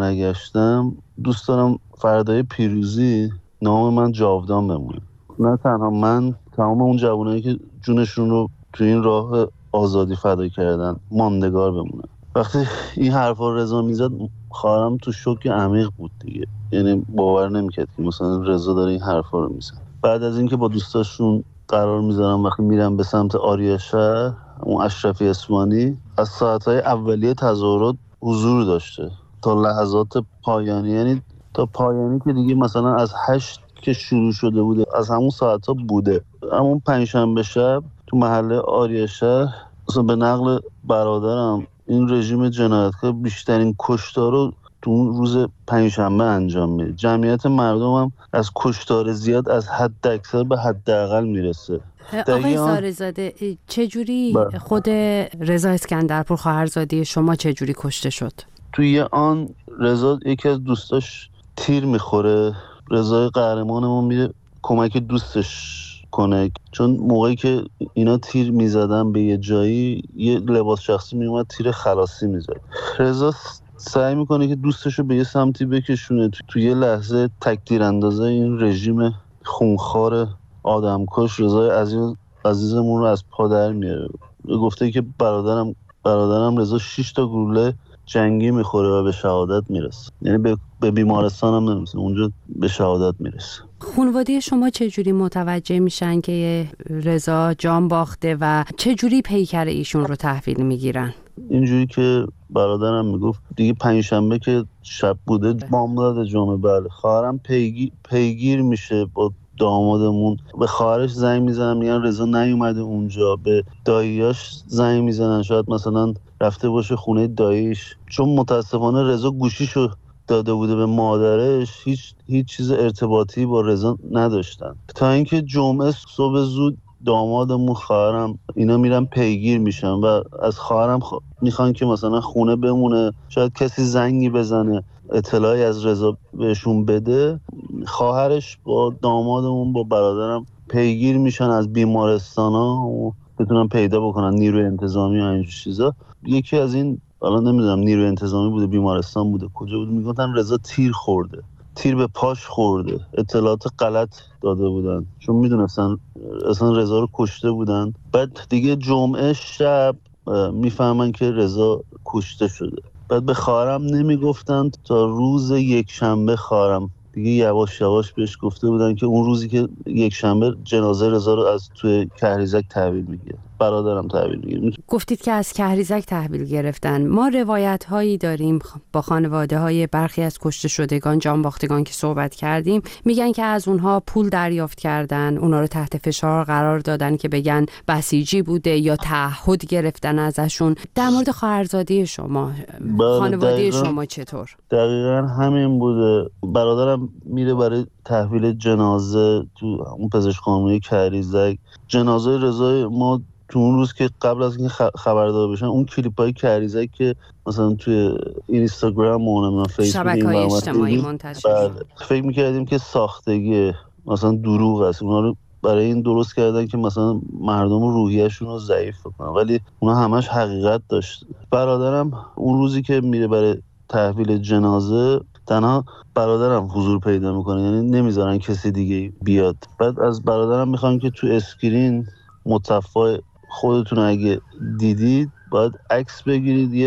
برنگشتم دوست دارم فردای پیروزی نام من جاودان بمونه. نه تنها من، تمام اون جوانایی که جونشون رو تو این راه آزادی فدا کردن ماندگار بمونه. وقتی این حرفا رضا میزد خواهرم تو شوک عمیق بود دیگه، یعنی باور نمیکرد که مثلا رضا داره این حرفا رو میزنه. بعد از اینکه با دوستاشون قرار میذارم وقتی میرم به سمت آریاشهر، اون اشرفی اسوانی از ساعتهای اولیه تظاهرات حضور داشته تا لحظات پایانی، یعنی تا پایانی که دیگه مثلا از هشت که شروع شده بوده از همون ساعتها بوده. همون پنجشنبه شب تو محله آریاشهر مثلا به نقل برادرم این رژیم جنایتکار بیشترین کشتار رو تو اون روز پنجشنبه انجام میده. جمعیت مردم هم از کشتار زیاد از حد اکثر به حداقل میرسه. آقای زارزاده چجوری خود رضا اسکندرپور خواهرزاده شما چجوری کشته شد؟ توی آن رضا یکی از دوستاش تیر میخوره، رضا قهرمانمون میره کمک دوستش کنه، چون موقعی که اینا تیر میزدن به یه جایی یه لباس شخصی میومد تیر خلاصی میزد. رضا سعی میکنه که دوستشو به یه سمتی بکشونه، تو, تو یه لحظه تک تیراندازه این رژیم خونخوار آدمکش رضا عزیز عزیزمون رو از پا در میاره. گفته که برادرم برادرم رضا شش تا گلوله جنگی میخوره و به شهادت میرسه، یعنی به, به بیمارستان هم نمیرسه، اونجا به شهادت میرسه. خانواده شما چجوری متوجه میشن که رضا جان باخته و چجوری پیکر ایشون رو تحویل میگیرن؟ اینجوری که برادرم میگفت دیگه پنجشنبه که شب بوده بامداد جمعه، بله خواهرم پیگیر, پیگیر میشه با دامادمون، به خواهرش زنگ میزنن میگن رضا نیومده اونجا، به داییاش زنگ میزنن شاید مثلا رفته باشه خونه داییش، چون متاسفانه رضا گوشیشو داده بوده به مادرش، هیچ هیچ چیز ارتباطی با رضا نداشتن. تا اینکه جمعه صبح زود دامادمون خواهرم اینا میرن پیگیر میشن و از خواهرم خ... میخوان که مثلا خونه بمونه، شاید کسی زنگی بزنه اطلاعی از رضا بهشون بده. خواهرش با دامادمون با برادرم پیگیر میشن از بیمارستانا و بتونن پیدا بکنن نیروی انتظامی و این چیزا. یکی از این الان نمیدونم نیروی انتظامی بوده بیمارستان بوده کجا بوده، میگفتن رضا تیر خورده، تیر به پاش خورده، اطلاعات غلط داده بودن چون میدونستن اصلا رضا رو کشته بودن. بعد دیگه جمعه شب میفهمن که رضا کشته شده. بعد به خواهرم نمیگفتن تا روز یک شنبه خواهرم دیگه یواش یواش بهش گفته بودن که اون روزی که یک شنبه جنازه رضا رو از توی کهریزک تحویل میگیره، برادرم تحویل میگیره. گفتید که از کهریزک تحویل گرفتن. ما روایت هایی داریم با خانواده های برخی از کشته شدگان جان باختگان که صحبت کردیم، میگن که از اونها پول دریافت کردن، اونها رو تحت فشار قرار دادن که بگن بسیجی بوده یا تعهد گرفتن ازشون. در مورد خواهرزاده شما خانواده شما چطور؟ دقیقاً همین بوده. برادرم میره برای تحویل جنازه تو اون پزشکخانه کهریزک. جنازه رضا ما تو اون روز که قبل از اینکه خبردار بشن اون کلیپای کهریزک که مثلا توی اینستاگرام و نمیدونم فیسبوک شبکه‌های اجتماعی منتشر شد، فکر می‌کردیم که ساختگی مثلا دروغ است، اونا رو برای این درست کردن که مثلا مردم روحیه‌شون رو ضعیف کنن، ولی اونا همش حقیقت داشت. برادرم اون روزی که میره برای تحویل جنازه تنها برادرم حضور پیدا میکنه، یعنی نمیذارن کسی دیگه بیاد. بعد از برادرم میخوان که تو اسکرین متفای خودتون اگه دیدید باید عکس بگیرید، یه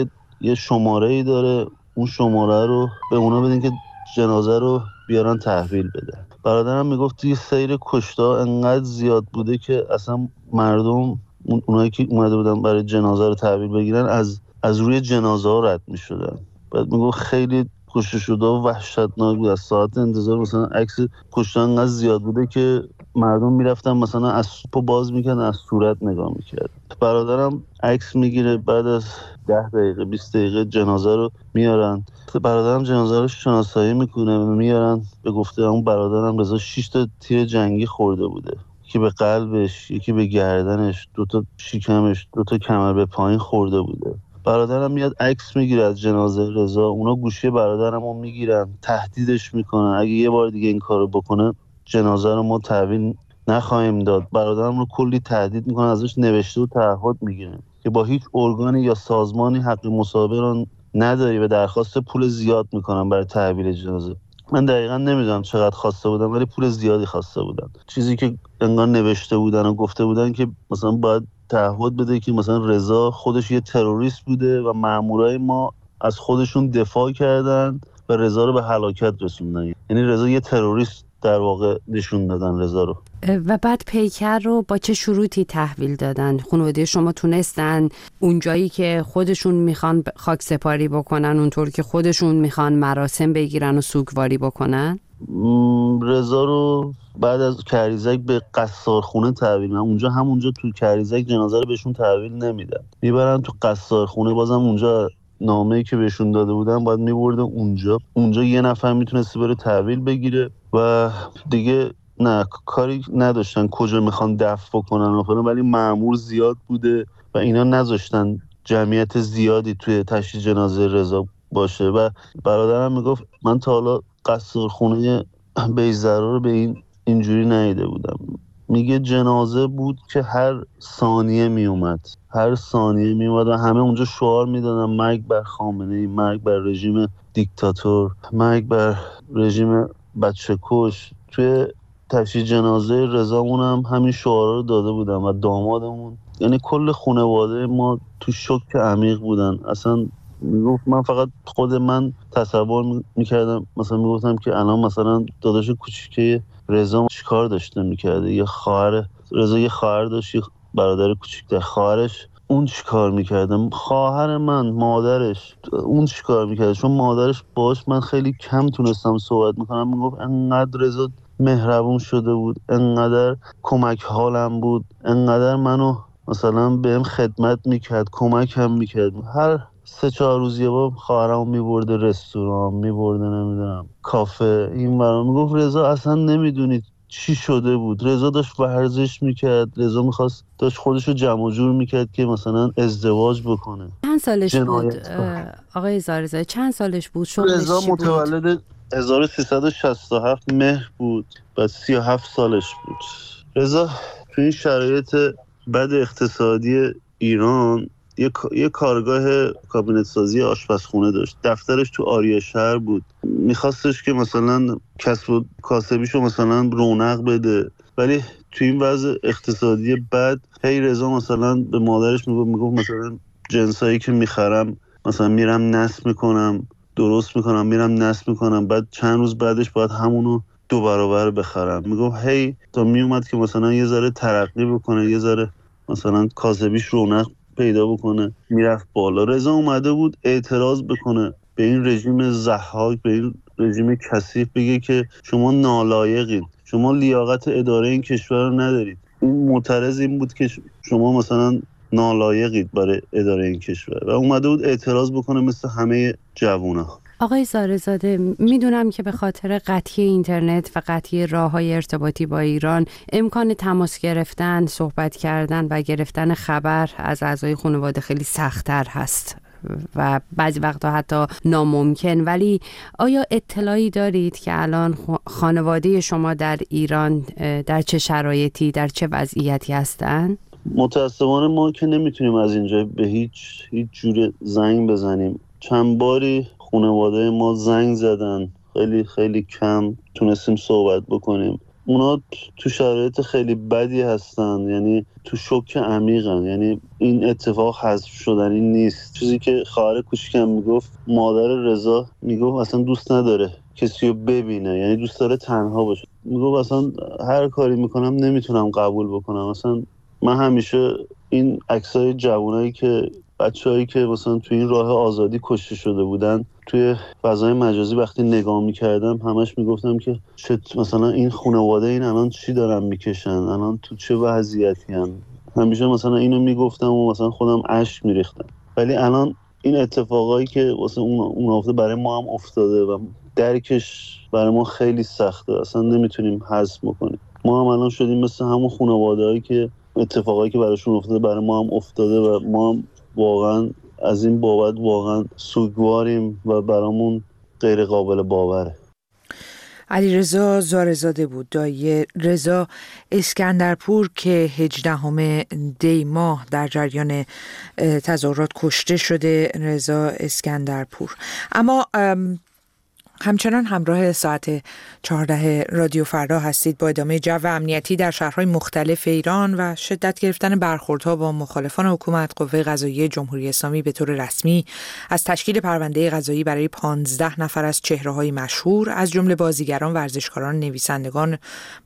یه شماره ای داره، اون شماره رو به اونا بدین که جنازه رو بیارن تحویل بده. برادرم میگفت یه سیر کشتا انقدر زیاد بوده که اصلا مردم اونایی که اومده بودن برای جنازه رو تحویل بگیرن از از روی جنازه ها رد میشدن. بعد میگفت خیلی کشته شده و وحشتناک بود. از ساعت انتظار مثلا عکس کشته انقدر زیاد بوده که مردم میرفتن مثلا از سوپو باز میکردن، از صورت نگاه میکرد. برادرم عکس میگیره، بعد از ده دقیقه بیست دقیقه جنازه رو میارن. برادرم جنازه رو شناسایی میکنه میارن. به گفته اون برادرم رضا شش تا تیر جنگی خورده بوده، یکی به قلبش، یکی به گردنش، دو تا شکمش، دو تا کمر به پایین خورده بوده. برادرم میاد عکس میگیره از جنازه رضا، اونا گوشی برادرمو میگیرن، تهدیدش میکنن اگه یه بار دیگه این کارو بکنه جنازه رو ما تحویل نخواهیم داد. برادرم رو کلی تهدید میکنن، ازش نوشته و تعهد میگیرن که با هیچ ارگانی یا سازمانی حق مصاحبه رو نداری و درخواست پول زیاد میکنن برای تحویل جنازه. من دقیقا نمیدونم چقدر خواسته بودن ولی پول زیادی خواسته بودن. چیزی که انگار نوشته بودن و گفته بودن که مثلا باید تعهد بده که مثلا رضا خودش یه تروریست بوده و مامورای ما از خودشون دفاع کردن و رضا رو به هلاکت رسوندن. یعنی رضا یه تروریست در واقع نشون دادن رضا رو. و بعد پیکر رو با چه شروطی تحویل دادن؟ خانواده شما تونستن اون جایی که خودشون میخوان خاک سپاری بکنن اونطور که خودشون میخوان مراسم بگیرن و سوگواری بکنن؟ رضا رو بعد از کریزک به قصارخونه تحویل میدن. اونجا همونجا تو کریزک جنازه رو بهشون تحویل نمیدن، میبرن تو قصارخونه. بازم اونجا نامه‌ای که بهشون داده بودن باید میبرده اونجا. اونجا یه نفر میتونسته بره تحویل بگیره و دیگه نه کاری نداشتن کجا میخوان دفن بکنن و فلان، ولی مأمور زیاد بوده و اینا نذاشتن جمعیت زیادی توی تشییع جنازه رضا باشه. و برادرم میگفت من تا حالا قصرخونه بیزرا رو به این اینجوری ندیده بودم. میگه جنازه بود که هر ثانیه میومد، هر ثانیه میومد و همه اونجا شعار میدادن مرگ بر خامنه‌ای، مرگ بر رژیم دیکتاتور، مرگ بر رژیم بچه کش. توی تشییع جنازه رضامون هم همین شعارا رو داده بودن و دامادمون، یعنی کل خانواده ما تو شوک عمیق بودن. اصلا میگفت من فقط خود من تصور میکردم، مثلا میگفتم که الان مثلا داداش کوچیکه رضا چیکار داشته میکرده، یه خواهر رضا یه خواهر داشت، یه برادر کوچیک‌تر، خواهرش اون چیکار میکرده، خواهر من مادرش اون چیکار میکرده. چون مادرش باش من خیلی کم تونستم صحبت میکنم، میگفت انقدر رضا مهربون شده بود، انقدر کمک حالم بود، انقدر منو مثلا بهم خدمت میکرد، کمک هم میکرد. هر سه چهار روز یه بار خواهرمو میبرده رستوران، میبرده نمیدونم کافه این برام. میگفت رضا اصلا نمیدونید چی شده بود. رضا داشت ورزش میکرد، رضا میخواست داشت خودشو جمع و جور میکرد که مثلا ازدواج بکنه. چند سالش بود آقای زارزاده؟ چند سالش بود؟ رضا متولد هزار و سیصد و شصت و هفت مهر بود و سی و هفت سالش بود. رضا تو این شرایط بد اقتصادی ایران یه, یه کارگاه کابینت سازی آشپزخونه داشت. دفترش تو آریا شهر بود. میخواستش که مثلا کسب و کاسبیشو مثلا رونق بده، ولی تو این وضع اقتصادی بد هی رضا مثلا به مادرش میگفت میگفت مثلا جنسایی که میخرم مثلا میرم نصب میکنم، درست میکنم، میرم نصب میکنم، بعد چند روز بعدش باید همونو دو برابر بخرم. میگفت هی تا میومد که مثلا یه ذره ترقی بکنه، یه ذره مثلا کاسبیش رونق پیدا بکنه، میرفت بالا. رضا اومده بود اعتراض بکنه به این رژیم ضحاک، به این رژیم کثیف، بگه که شما نالایقید، شما لیاقت اداره این کشور رو ندارید. این معترض این بود که شما مثلا نالایقید برای اداره این کشور و اومده بود اعتراض بکنه مثل همه جوونا. آقای زارزاده، میدونم که به خاطر قطعی اینترنت و قطعی راه‌های ارتباطی با ایران امکان تماس گرفتن، صحبت کردن و گرفتن خبر از اعضای خانواده خیلی سخت‌تر هست و بعضی وقتا حتی ناممکن. ولی آیا اطلاعی دارید که الان خانواده شما در ایران در چه شرایطی، در چه وضعیتی هستن؟ متاسفانه ما که نمیتونیم از اینجا به هیچ هیچ جور زنگ بزنیم. چند باری خانواده ما زنگ زدن، خیلی خیلی کم تونستیم صحبت بکنیم. اونا تو شرایط خیلی بدی هستن، یعنی تو شوک عمیقن، یعنی این اتفاق حذف شدنی نیست. چیزی که خواهر کوچیکم میگفت، مادر رضا میگفت اصلا دوست نداره کسی رو ببینه، یعنی دوست داره تنها باشه. میگفت اصلا هر کاری میکنم نمیتونم قبول بکنم. اصلا من همیشه این عکسای جوانایی که بچه‌هایی که مثلا توی این راه آزادی کشته شده بودن توی فضای مجازی وقتی نگاه میکردم همش میگفتم که چت مثلا این خانواده این الان چی دارن میکشن، الان تو چه وضعیتی ان. همیشه مثلا اینو میگفتم و مثلا خودم اشک میریختم. ولی الان این اتفاقایی که واسه اون اون افتاده برای ما هم افتاده و درکش برای ما خیلی سخته، اصلا نمیتونیم هضم بکنیم. ما هم الان شدیم مثل همون خانواده‌ای که اتفاقایی که براشون افتاده برای ما هم افتاده و ما هم واقعا از این بابت واقعا سوگواریم و برامون غیر قابل باوره. علیرضا زارزاده بود، دایی رضا اسکندرپور که هجدهم دی ماه در جریان تظاهرات کشته شده. رضا اسکندرپور. اما همچنان همراه ساعت چهارده رادیو فردا هستید با ادامه جو امنیتی در شهرهای مختلف ایران و شدت گرفتن برخوردها با مخالفان حکومت. قوه قضاییه جمهوری اسلامی به طور رسمی از تشکیل پرونده قضایی برای پانزده نفر از چهره‌های مشهور از جمله بازیگران، ورزشکاران، نویسندگان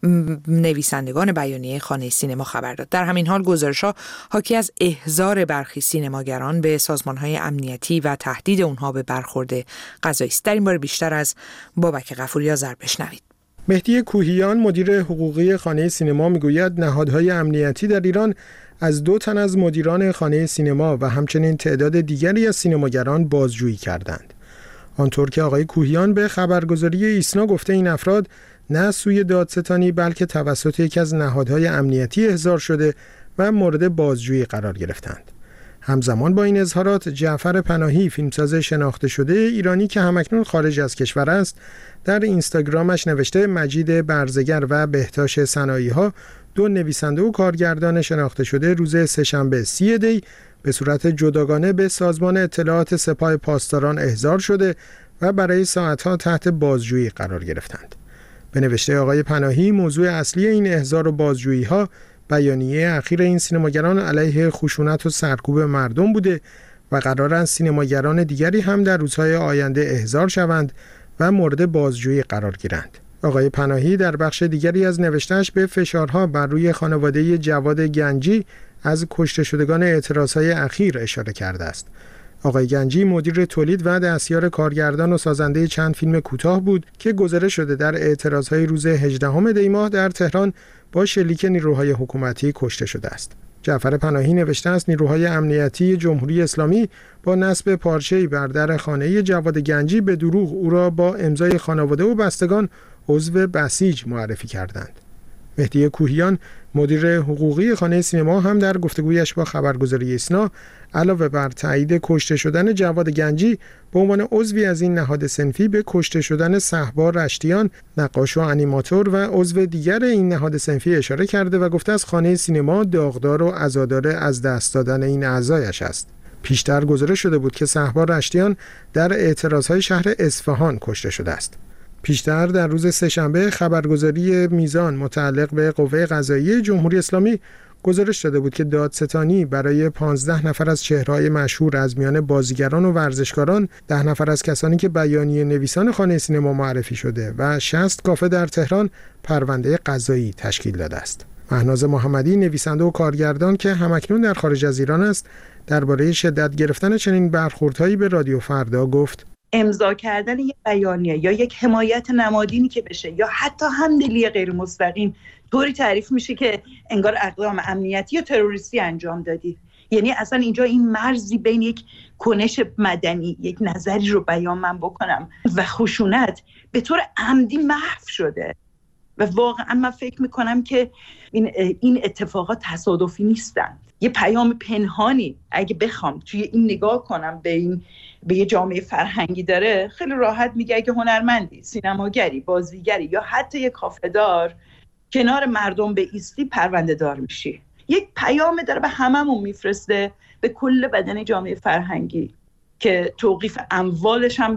نویسندگان بیانیه خانه سینما خبر داد. در همین حال گزارش‌ها حاکی از احضار برخی سینماگران به سازمان‌های امنیتی و تهدید اونها به برخورد قضایی است. در این باره بیشتر از بابک غفوری آذر بشنوید. مهدی کوهیان مدیر حقوقی خانه سینما میگوید نهادهای امنیتی در ایران از دو تن از مدیران خانه سینما و همچنین تعداد دیگری از سینماگران بازجویی کردند. آنطور که آقای کوهیان به خبرگزاری ایسنا گفته این افراد نه سوی دادستانی بلکه توسط یکی از نهادهای امنیتی احضار شده و مورد بازجویی قرار گرفتند. همزمان با این اظهارات جعفر پناهی، فیلمساز شناخته شده ایرانی که همکنون خارج از کشور است، در اینستاگرامش نوشته مجید برزگر و بهتاش صنایع‌ها، دو نویسنده و کارگردان شناخته شده، روز سه‌شنبه سی دی به صورت جداگانه به سازمان اطلاعات سپاه پاسداران احضار شده و برای ساعتها تحت بازجویی قرار گرفتند. به نوشته آقای پناهی، موضوع اصلی این احضار و بازجویی‌ها بیانیه اخیر این سینماگران علیه خشونت و سرکوب مردم بوده و قرار است سینماگران دیگری هم در روزهای آینده احضار شوند و مورد بازجویی قرار گیرند. آقای پناهی در بخش دیگری از نوشته‌اش به فشارها بر روی خانواده جواد گنجی از کشته شدگان اعتراضهای اخیر اشاره کرده است. آقای گنجی مدیر تولید و دستیار کارگردان و سازنده چند فیلم کوتاه بود که گزارش شده در اعتراضهای روز هجدهم دی ماه در تهران با شلیک نیروهای حکومتی کشته شده است. جعفر پناهی نوشته است نیروهای امنیتی جمهوری اسلامی با نصب پارچه‌ای بر در خانه جواد گنجی به دروغ او را با امضای خانواده و بستگان عضو بسیج معرفی کردند. مهدی کوهیان مدیر حقوقی خانه سینما هم در گفتگویش با خبرگزاری ایسنا علاوه بر تایید کشته شدن جواد گنجی به عنوان عضوی از این نهاد صنفی به کشته شدن صهبا رشتیان، نقاش و انیماتور و عضو دیگر این نهاد صنفی اشاره کرده و گفته از خانه سینما داغدار و عزادار از دست دادن این اعضایش است. پیشتر گزارش شده بود که صهبا رشتیان در اعتراضهای شهر اصفهان کشته شده است. پیشتر در روز سه‌شنبه خبرگزاری میزان متعلق به قوه قضاییه جمهوری اسلامی گزارش داده بود که دادستانی برای پانزده نفر از چهره‌های مشهور از میان بازیگران و ورزشکاران، ده نفر از کسانی که بیانیه نویسان خانه سینما معرفی شده و شصت کافه در تهران پرونده قضایی تشکیل داده است. مهناز محمدی، نویسنده و کارگردان که همکنون در خارج از ایران است، درباره شدت گرفتن چنین برخوردهایی به رادیو فردا گفت: امضا کردن یک بیانیه یا یک حمایت نمادینی که بشه یا حتی همدلی غیر مستقیم طوری تعریف میشه که انگار اقدام امنیتی یا تروریستی انجام دادید. یعنی اصلا اینجا این مرزی بین یک کنش مدنی، یک نظری رو بیان من بکنم و خشونت به طور عمدی محو شده و واقعا من فکر میکنم که این این اتفاقات تصادفی نیستن. یه پیام پنهانی اگه بخوام توی این نگاه کنم به این به یه جامعه فرهنگی داره، خیلی راحت میگه اگه هنرمندی، سینماگری، بازیگری یا حتی یک کافه‌دار کنار مردم به ایستی پرونده دار میشی. یک پیام داره به هممون میفرسته، به کل بدن جامعه فرهنگی که توقیف اموالش هم به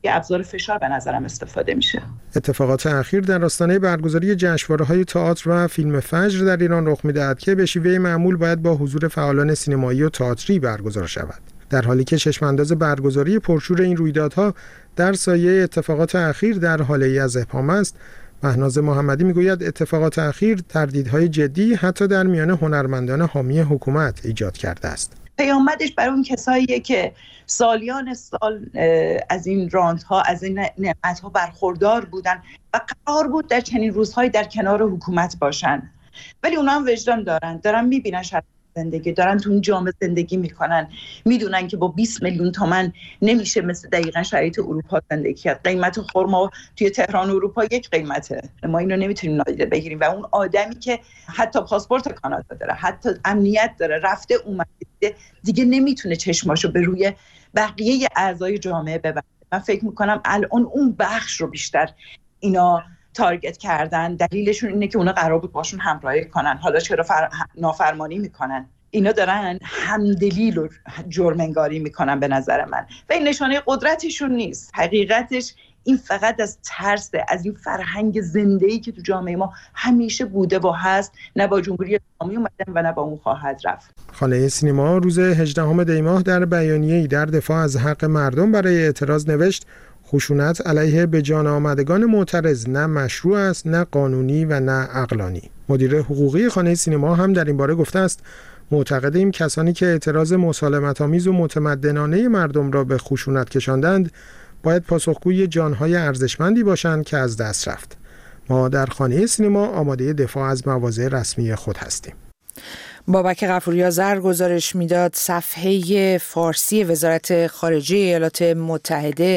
یه ابزار فشار به نظرم استفاده میشه. اتفاقات اخیر در آستانه برگزاری جشنواره‌های تئاتر و فیلم فجر در ایران رخ می‌دهد که به شیوه معمول باید با حضور فعالان سینمایی و تئاتری برگزار شود. در حالی که چشم‌انداز برگزاری پرشور این رویدادها در سایه اتفاقات اخیر در حالی از ابهام است، مهناز محمدی میگوید اتفاقات اخیر تردیدهای جدی حتی در میان هنرمندان حامی حکومت ایجاد کرده است. پیامدش برای اون کساییه که سالیان سال از این راندها، از این نعمتها برخوردار بودن و قرار بود در چنین روزهایی در کنار حکومت باشن، ولی اونا هم وجدان دارن، دارن میبینن شرایط زندگی، دارن تو اون جامعه زندگی میکنن، میدونن که با بیست میلیون تومان نمیشه مثل دقیقاً شرایط اروپا زندگی کرد. قیمت خرما توی تهران اروپا یک قیمته، ما اینو نمیتونیم نادیده بگیریم و اون آدمی که حتی پاسپورت کانادا داره، حتی امنیت داره، رفته اومده، دیگه نمیتونه چشماشو به روی بقیه اعضای جامعه ببنده. من فکر میکنم الان اون بخش رو بیشتر اینا تارگت کردن. دلیلشون اینه که اونا قرار بود باشون همراهی کنن، حالا چرا فر... نافرمانی میکنن؟ اینا دارن همدلی رو جرم‌انگاری میکنن به نظر من و این نشانه قدرتشون نیست. حقیقتش این فقط از ترس، از این فرهنگ زنده‌ای که تو جامعه ما همیشه بوده و هست، نه با جمهوری اسلامی اومدن و نه با اون خواهد رفت. خانه سینما روز هجدهم دی ماه در بیانیه‌ای در دفاع از حق مردم برای اعتراض نوشت: خشونت علیه به جان آمدگان معترض نه مشروع است، نه قانونی و نه عقلانی. مدیر حقوقی خانه سینما هم در این باره گفته است: معتقدیم کسانی که اعتراض مسالمت‌آمیز و متمدنانه مردم را به خشونت کشاندند باید پاسخگوی جانهای ارزشمندی باشند که از دست رفت. ما در خانه سینما آماده دفاع از مواضع رسمی خود هستیم. بابک غفوری آذر گزارش میداد. صفحه فارسی وزارت خارجه ایالات متحده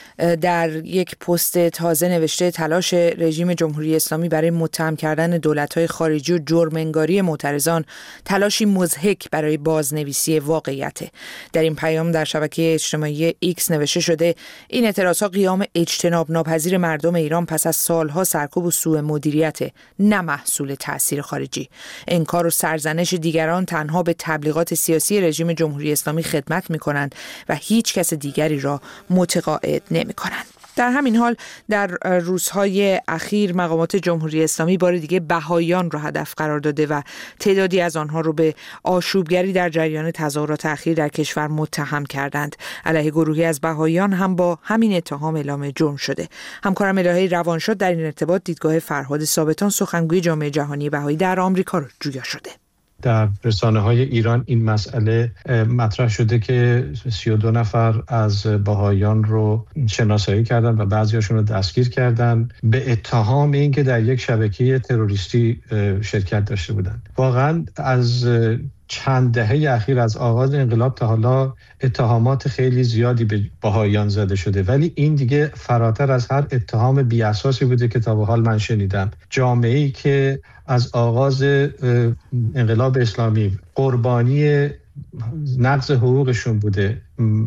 در یک پست تازه نوشته تلاش رژیم جمهوری اسلامی برای متهم کردن دولت‌های خارجی و جرم‌انگاری معترضان تلاشی مضحک برای بازنویسی واقعیته. در این پیام در شبکه اجتماعی ایکس نوشته شده این اعتراضها قیام اجتناب ناپذیر مردم ایران پس از سالها سرکوب و سوء مدیریت، نه محصول تأثیر خارجی. انکار و سرزنش دیگران تنها به تبلیغات سیاسی رژیم جمهوری اسلامی خدمت می‌کنند و هیچ کس دیگری را متقاعد نمی کنند. در همین حال در روزهای اخیر مقامات جمهوری اسلامی بار دیگه بهائیان را هدف قرار داده و تعدادی از آنها رو به آشوبگری در جریان تظاهرات اخیر در کشور متهم کردند. علیه گروهی از بهائیان هم با همین اتهام اعلام جرم شده. همکارم الهه روانشاد در این ارتباط دیدگاه فرهاد ثابتان سخنگوی جامعه جهانی بهایی در آمریکا رو جویا شده. در رسانه‌های ایران این مسئله مطرح شده که سی و دو نفر از بهائیان رو شناسایی کردن و بعضیاشون رو دستگیر کردن به اتهام اینکه در یک شبکه تروریستی شرکت داشته بودند. واقعا از چند دهه اخیر از آغاز انقلاب تا حالا اتهامات خیلی زیادی به بهائیان زده شده، ولی این دیگه فراتر از هر اتهام بی اساسی بوده که تا به حال من شنیدم. جامعه‌ای که از آغاز انقلاب اسلامی قربانی نقض حقوقشون بوده،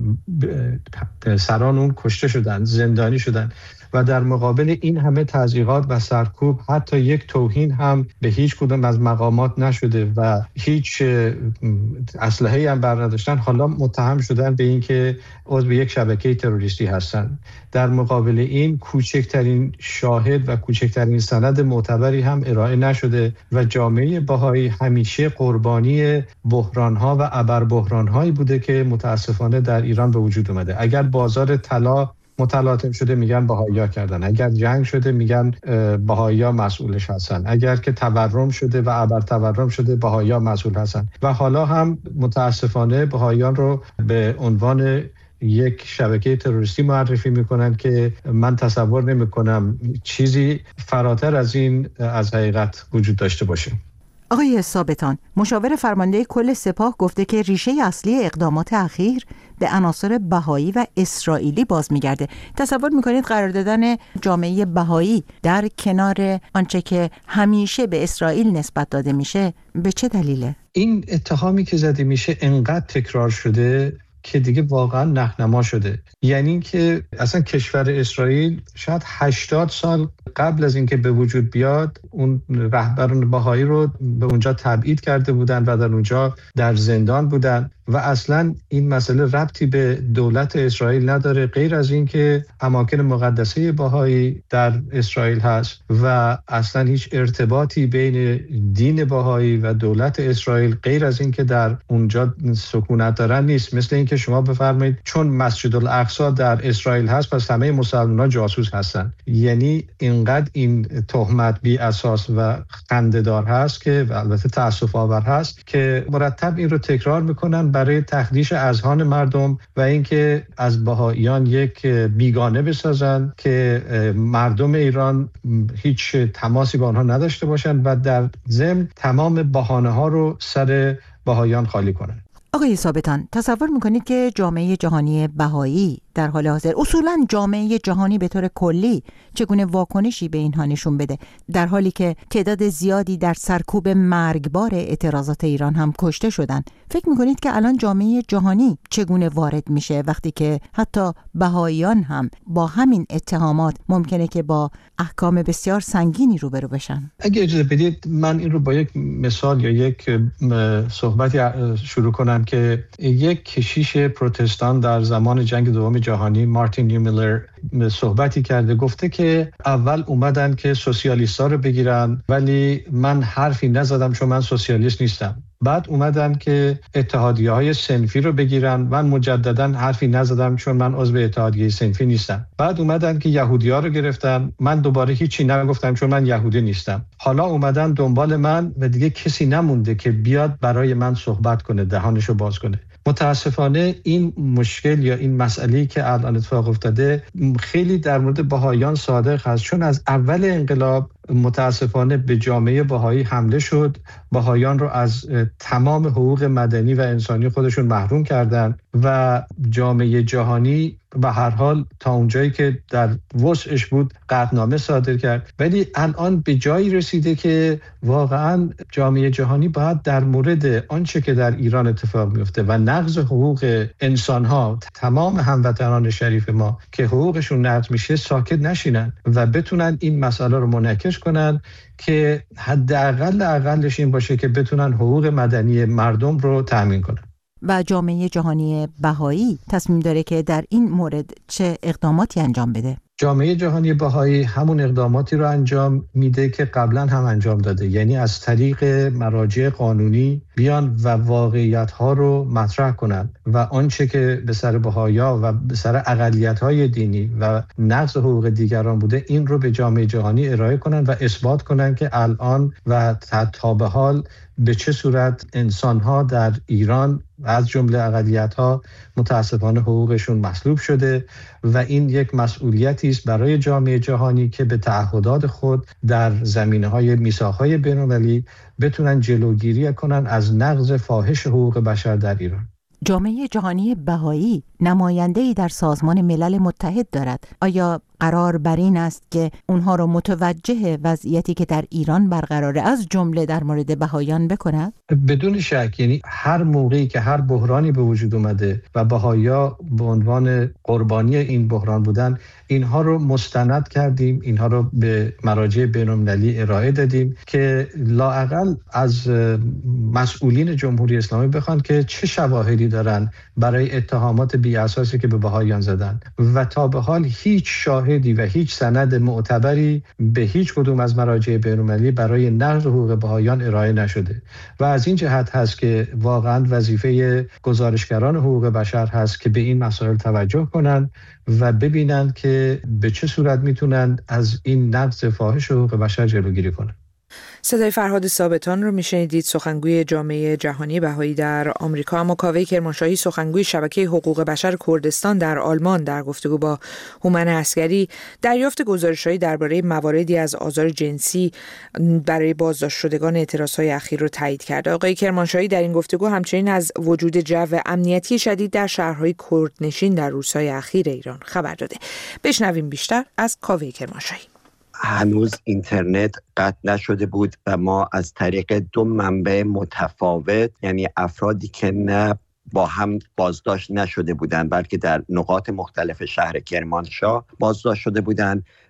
سران اون کشته شدن، زندانی شدن و در مقابل این همه تضییقات و سرکوب حتی یک توهین هم به هیچ کدوم از مقامات نشده و هیچ اسلحه‌ای هم بر نداشتن، حالا متهم شدن به این که عضو یک شبکه تروریستی هستن. در مقابل این کوچکترین شاهد و کوچکترین سند معتبری هم ارائه نشده و جامعه بهایی همیشه قربانی بحران‌ها و ابربحران‌هایی بوده که متاسفانه در ایران به وجود اومده. اگر بازار طلا متلاطم شده میگن بهائی‌ها کردن، اگر جنگ شده میگن بهائی‌ها مسئولش هستن، اگر که تورم شده و ابر تورم شده بهائی‌ها مسئول هستن و حالا هم متاسفانه بهائیان رو به عنوان یک شبکه تروریستی معرفی میکنن که من تصور نمیکنم چیزی فراتر از این از حقیقت وجود داشته باشه. آقای ثابتان، مشاور فرمانده کل سپاه گفته که ریشه اصلی اقدامات اخیر به عناصر بهایی و اسرائیلی باز میگرده. تصور میکنید قرار دادن جامعه بهایی در کنار آنچه که همیشه به اسرائیل نسبت داده میشه به چه دلیله؟ این اتهامی که زده میشه انقدر تکرار شده که دیگه واقعا نهنما شده. یعنی اینکه اصلا کشور اسرائیل شاید هشتاد سال قبل از اینکه به وجود بیاد اون رهبران بهایی رو به اونجا تبعید کرده بودن و در اونجا در زندان بودن و اصلا این مسئله ربطی به دولت اسرائیل نداره، غیر از این که اماکن مقدسه بهایی در اسرائیل هست و اصلا هیچ ارتباطی بین دین بهایی و دولت اسرائیل غیر از این که در اونجا سکونت دارن نیست. مثل این که شما بفرمایید چون مسجد الاقصی در اسرائیل هست پس همه مسلمان‌ها جاسوس هستن. یعنی اینقدر این تهمت بی اساس و خنده‌دار هست که و البته تأسف آور هست که مرتب این رو تکرار میکنن برای تخدیش اذهان مردم و اینکه از بهائیان یک بیگانه بسازن که مردم ایران هیچ تماسی با آنها نداشته باشند و در ضمن تمام بهانه ها رو سر بهائیان خالی کنن. آقای ثابتان، تصور میکنید که جامعه جهانی بهایی در حال حاضر، اصولاً جامعه جهانی به طور کلی، چگونه واکنشی به اینها نشون بده در حالی که تعداد زیادی در سرکوب مرگبار اعتراضات ایران هم کشته شدن؟ فکر میکنید که الان جامعه جهانی چگونه وارد میشه وقتی که حتی بهاییان هم با همین اتهامات ممکنه که با احکام بسیار سنگینی روبرو بشن؟ اگه اجازه بدید من این رو با یک مثال یا یک صحبتی شروع کنم که یک کشیش پروتستان در زمان جنگ دوم جهانی، مارتین نیومیلر، صحبتی کرده. گفته که اول اومدن که سوسیالیست‌ها رو بگیرن ولی من حرفی نزدم چون من سوسیالیست نیستم. بعد اومدن که اتحادیه‌های صنفی رو بگیرن، من مجدداً حرفی نزدم چون من عضو اتحادیه صنفی نیستم. بعد اومدن که یهودی‌ها رو گرفتن، من دوباره هیچی نگفتم چون من یهودی نیستم. حالا اومدن دنبال من و دیگه کسی نمونده که بیاد برای من صحبت کنه، دهانشو باز کنه. متاسفانه این مشکل یا این مسئله‌ای که الان اتفاق افتاده خیلی در مورد بهائیان صادق هست، چون از اول انقلاب متاسفانه به جامعه بهایی حمله شد. بهائیان رو از تمام حقوق مدنی و انسانی خودشون محروم کردن و جامعه جهانی به هر حال تا اونجایی که در وسعش بود قطعنامه صادر کرد. ولی الان به جایی رسیده که واقعا جامعه جهانی باید در مورد آنچه که در ایران اتفاق میفته و نقض حقوق انسان‌ها، تمام هموطنان شریف ما که حقوقشون نقض میشه، ساکت نشینن و بتونن این مسئله رو منعکس کنن که حداقل اقلش این باشه که بتونن حقوق مدنی مردم رو تامین کنن. و جامعه جهانی بهایی تصمیم داره که در این مورد چه اقداماتی انجام بده؟ جامعه جهانی بهایی همون اقداماتی رو انجام میده که قبلا هم انجام داده، یعنی از طریق مراجع قانونی بیان و واقعیت‌ها رو مطرح کنن و آنچه که به سر بهائی‌ها و به سر اقلیت‌های دینی و نقض حقوق دیگران بوده این رو به جامعه جهانی ارائه کنن و اثبات کنن که الان و تا به حال به چه صورت انسان‌ها در ایران از جمله اقلیت‌ها متاسفانه حقوقشون مسلوب شده و این یک مسئولیتی است برای جامعه جهانی که به تعهدات خود در زمینه‌های میثاق‌های بین‌المللی بتونن جلوگیری کنن از نقض فاحش حقوق بشر در ایران. جامعه جهانی بهایی نماینده‌ای در سازمان ملل متحد دارد. آیا قرار بر این است که اونها رو متوجه وضعیتی که در ایران برقراره از جمله در مورد بهائیان بکند؟ بدون شک، یعنی هر موقعی که هر بحرانی به وجود اومده و بهائی‌ها به عنوان قربانی این بحران بودن، اینها رو مستند کردیم، اینها رو به مراجع بین‌المللی ارائه دادیم که لااقل از مسئولین جمهوری اسلامی بخوان که چه شواهدی دارن برای اتهامات بی اساسی که به بهائیان زدن و تا به حال هیچ شاهدی و هیچ سند معتبری به هیچ کدوم از مراجع بین‌المللی برای نقض حقوق بهائیان ارائه نشده و از این جهت هست که واقعا وظیفه گزارشگران حقوق بشر هست که به این مسائل توجه کنند و ببینند که به چه صورت میتونن از این نقض فاحش حقوق بشر جلوگیری کنند. صدای فرهاد ثابتان رو میشنیدید، سخنگوی جامعه جهانی بهایی در آمریکا. اما کاوه کرمانشاهی، سخنگوی شبکه حقوق بشر کردستان در آلمان، در گفتگو با هومن عسگری دریافت گزارش‌هایی درباره مواردی از آزار جنسی برای بازداشت شدگان اعتراض‌های اخیر رو تایید کرد. آقای کرمانشاهی در این گفتگو همچنین از وجود جو امنیتی شدید در شهرهای کردنشین در روزهای اخیر ایران خبر داده. بشنویم بیشتر از کاوه کرمانشاهی. هنوز اینترنت قطع نشده بود و ما از طریق دو منبع متفاوت، یعنی افرادی که نه با هم بازداشت نشده بودند بلکه در نقاط مختلف شهر کرمانشاه بازداشت شده بودند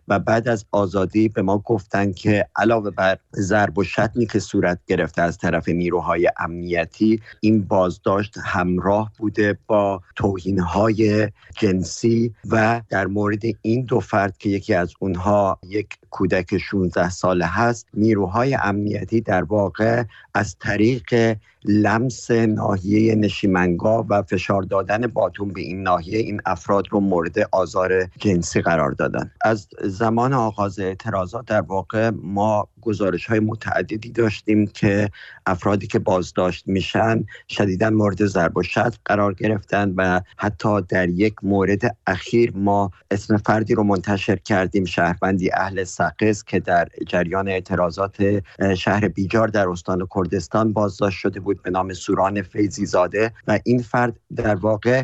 و بعد از آزادی به ما گفتن که علاوه بر ضرب و شتمی که صورت گرفته از طرف نیروهای امنیتی، این بازداشت همراه بوده با توهین‌های جنسی و در مورد این دو فرد که یکی از اونها یک کودک شانزده ساله هست، نیروهای امنیتی در واقع از طریق لمس ناحیه نشیمنگاه و فشار دادن باتون به این ناحیه این افراد رو مورد آزار جنسی قرار دادن. از زمان آغاز اعتراضات در واقع ما گزارش‌های متعددی داشتیم که افرادی که بازداشت میشن شدیداً مورد ضرب و شتم قرار گرفتن و حتی در یک مورد اخیر ما اسم فردی رو منتشر کردیم، شهروندی اهل سقز که در جریان اعتراضات شهر بیجار در استان کردستان بازداشت شده بود به نام سوران فیضی زاده و این فرد در واقع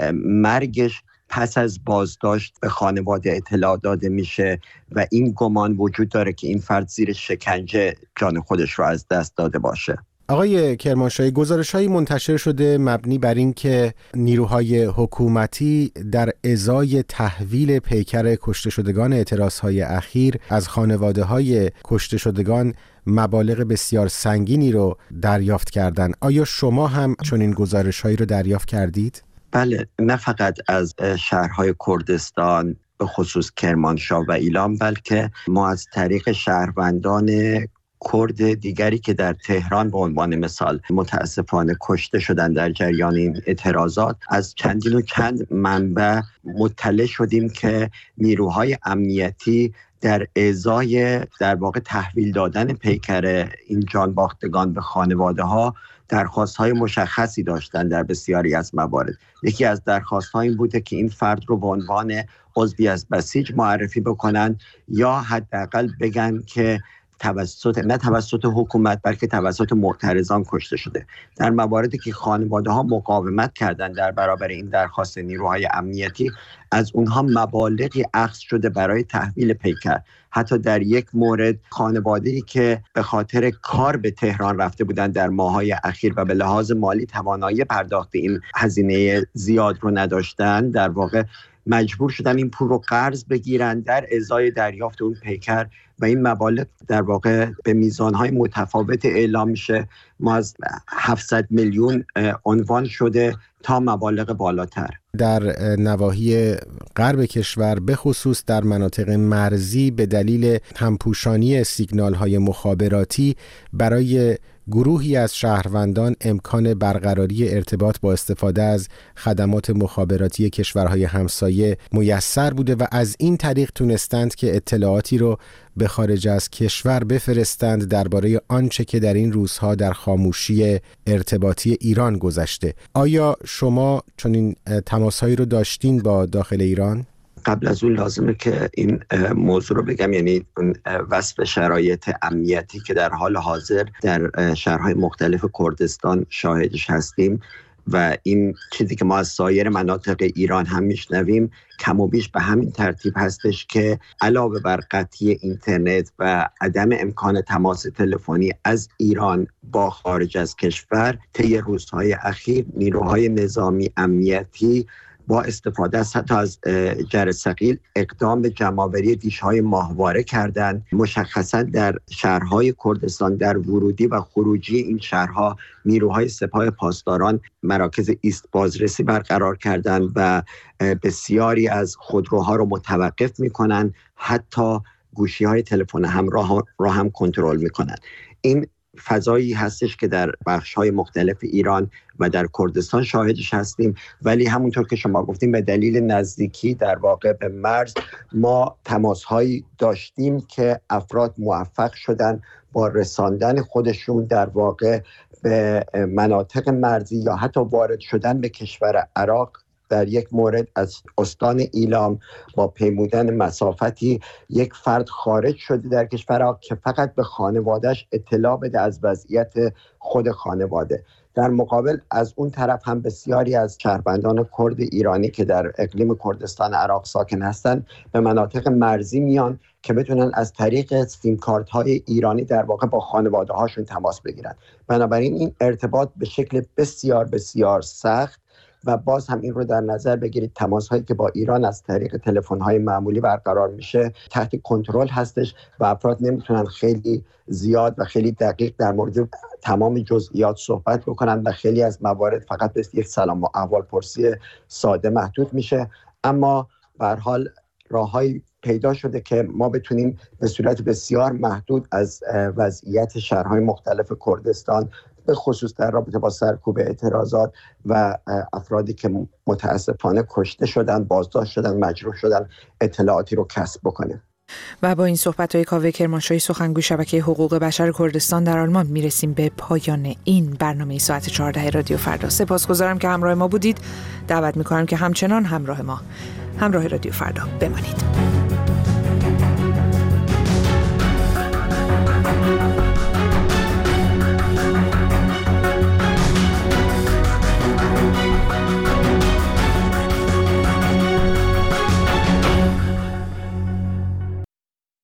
مرگش پس از بازداشت به خانواده اطلاع داده میشه و این گمان وجود داره که این فرد زیر شکنجه جان خودش رو از دست داده باشه. آقای کرمانشاهی، گزارش‌هایی منتشر شده مبنی بر این که نیروهای حکومتی در ازای تحویل پیکر کشته شدگان اعتراضهای اخیر از خانواده‌های کشته شدگان مبالغ بسیار سنگینی رو دریافت کردند. آیا شما هم چنین گزارش‌هایی رو دریافت کردید؟ بله، نه فقط از شهرهای کردستان به خصوص کرمانشاه و ایلام، بلکه ما از طریق شهروندان کرد دیگری که در تهران به عنوان مثال متاسفانه کشته شدن در جریان این اعتراضات از چندین و چند منبع مطلع شدیم که نیروهای امنیتی در ازای در واقع تحویل دادن پیکر این جانباختگان به خانواده ها درخواست‌های مشخصی داشتن در بسیاری از موارد. یکی از درخواست‌ها این بوده که این فرد رو به عنوان عضوی از بسیج معرفی بکنن یا حداقل بگن که توسط نه توسط حکومت بلکه توسط معترضان کشته شده. در مواردی که خانواده‌ها مقاومت کردند در برابر این درخواست نیروهای امنیتی، از اونها مبالغی اخذ شده برای تحویل پیکر. حتی در یک مورد خانواده‌ای که به خاطر کار به تهران رفته بودند در ماه‌های اخیر و به لحاظ مالی توانایی پرداخت این هزینه زیاد رو نداشتند، در واقع مجبور شدن این پول رو قرض بگیرن در ازای دریافت اون پیکر و این مبالغ در واقع به میزانهای متفاوت اعلام میشه. ما از هفتصد میلیون عنوان شده تا مبالغ بالاتر. در نواحی غرب کشور به خصوص در مناطق مرزی به دلیل همپوشانی سیگنال‌های مخابراتی برای گروهی از شهروندان امکان برقراری ارتباط با استفاده از خدمات مخابراتی کشورهای همسایه میسر بوده و از این طریق تونستند که اطلاعاتی رو به خارج از کشور بفرستند درباره آنچه که در این روزها در خاموشی ارتباطی ایران گذشته. آیا شما چنین تماسهایی رو داشتین با داخل ایران؟ قبل از اون لازمه که این موضوع رو بگم، یعنی وصف شرایط امنیتی که در حال حاضر در شهرهای مختلف کردستان شاهدش هستیم و این چیزی که ما از سایر مناطق ایران هم میشنویم کم و بیش به همین ترتیب هستش که علاوه بر قطعی اینترنت و عدم امکان تماس تلفنی از ایران با خارج از کشور، طی روزهای اخیر نیروهای نظامی امنیتی با استفاده از حتی از جرثقیل اقدام به جمع‌آوری دیش‌های ماهواره کردند. مشخصا در شهرهای کردستان در ورودی و خروجی این شهرها نیروهای سپاه پاسداران مراکز ایست بازرسی برقرار کردند و بسیاری از خودروها رو متوقف می‌کنند، حتی گوشی‌های تلفن همراه را هم کنترل می‌کنند. این فضایی هستش که در بخش‌های مختلف ایران و در کردستان شاهدش هستیم، ولی همونطور که شما گفتیم به دلیل نزدیکی در واقع به مرز ما تماس‌هایی داشتیم که افراد موفق شدن با رساندن خودشون در واقع به مناطق مرزی یا حتی وارد شدن به کشور عراق. در یک مورد از استان ایلام با پیمودن مسافتی یک فرد خارج شده در کشور عراق که فقط به خانواده‌اش اطلاع بده از وضعیت خود خانواده. در مقابل از اون طرف هم بسیاری از شهروندان کرد ایرانی که در اقلیم کردستان عراق ساکن هستند به مناطق مرزی میان که بتونن از طریق سیم کارت های ایرانی در واقع با خانواده هاشون تماس بگیرن. بنابراین این ارتباط به شکل بسیار بسیار سخت و باز هم این رو در نظر بگیرید تماس هایی که با ایران از طریق تلفن های معمولی برقرار میشه تحت کنترل هستش و افراد نمیتونن خیلی زیاد و خیلی دقیق در مورد تمام جزئیات صحبت بکنن و خیلی از موارد فقط به یک سلام و احوال پرسی ساده محدود میشه. اما به هر حال راههایی پیدا شده که ما بتونیم به صورت بسیار محدود از وضعیت شهرهای مختلف کردستان به خصوص در رابطه با سرکوب اعتراضات و افرادی که متاسفانه کشته شدن، بازداشت شدن، مجروح شدن اطلاعاتی رو کسب بکنیم. و با این صحبت‌های کاوه کرمانشاهی سخنگوی شبکه حقوق بشر کردستان در آلمان میرسیم به پایان این برنامه ساعت چهارده رادیو فردا. سپاسگزارم که همراه ما بودید. دعوت می‌کنم که همچنان همراه ما، همراه رادیو فردا بمانید.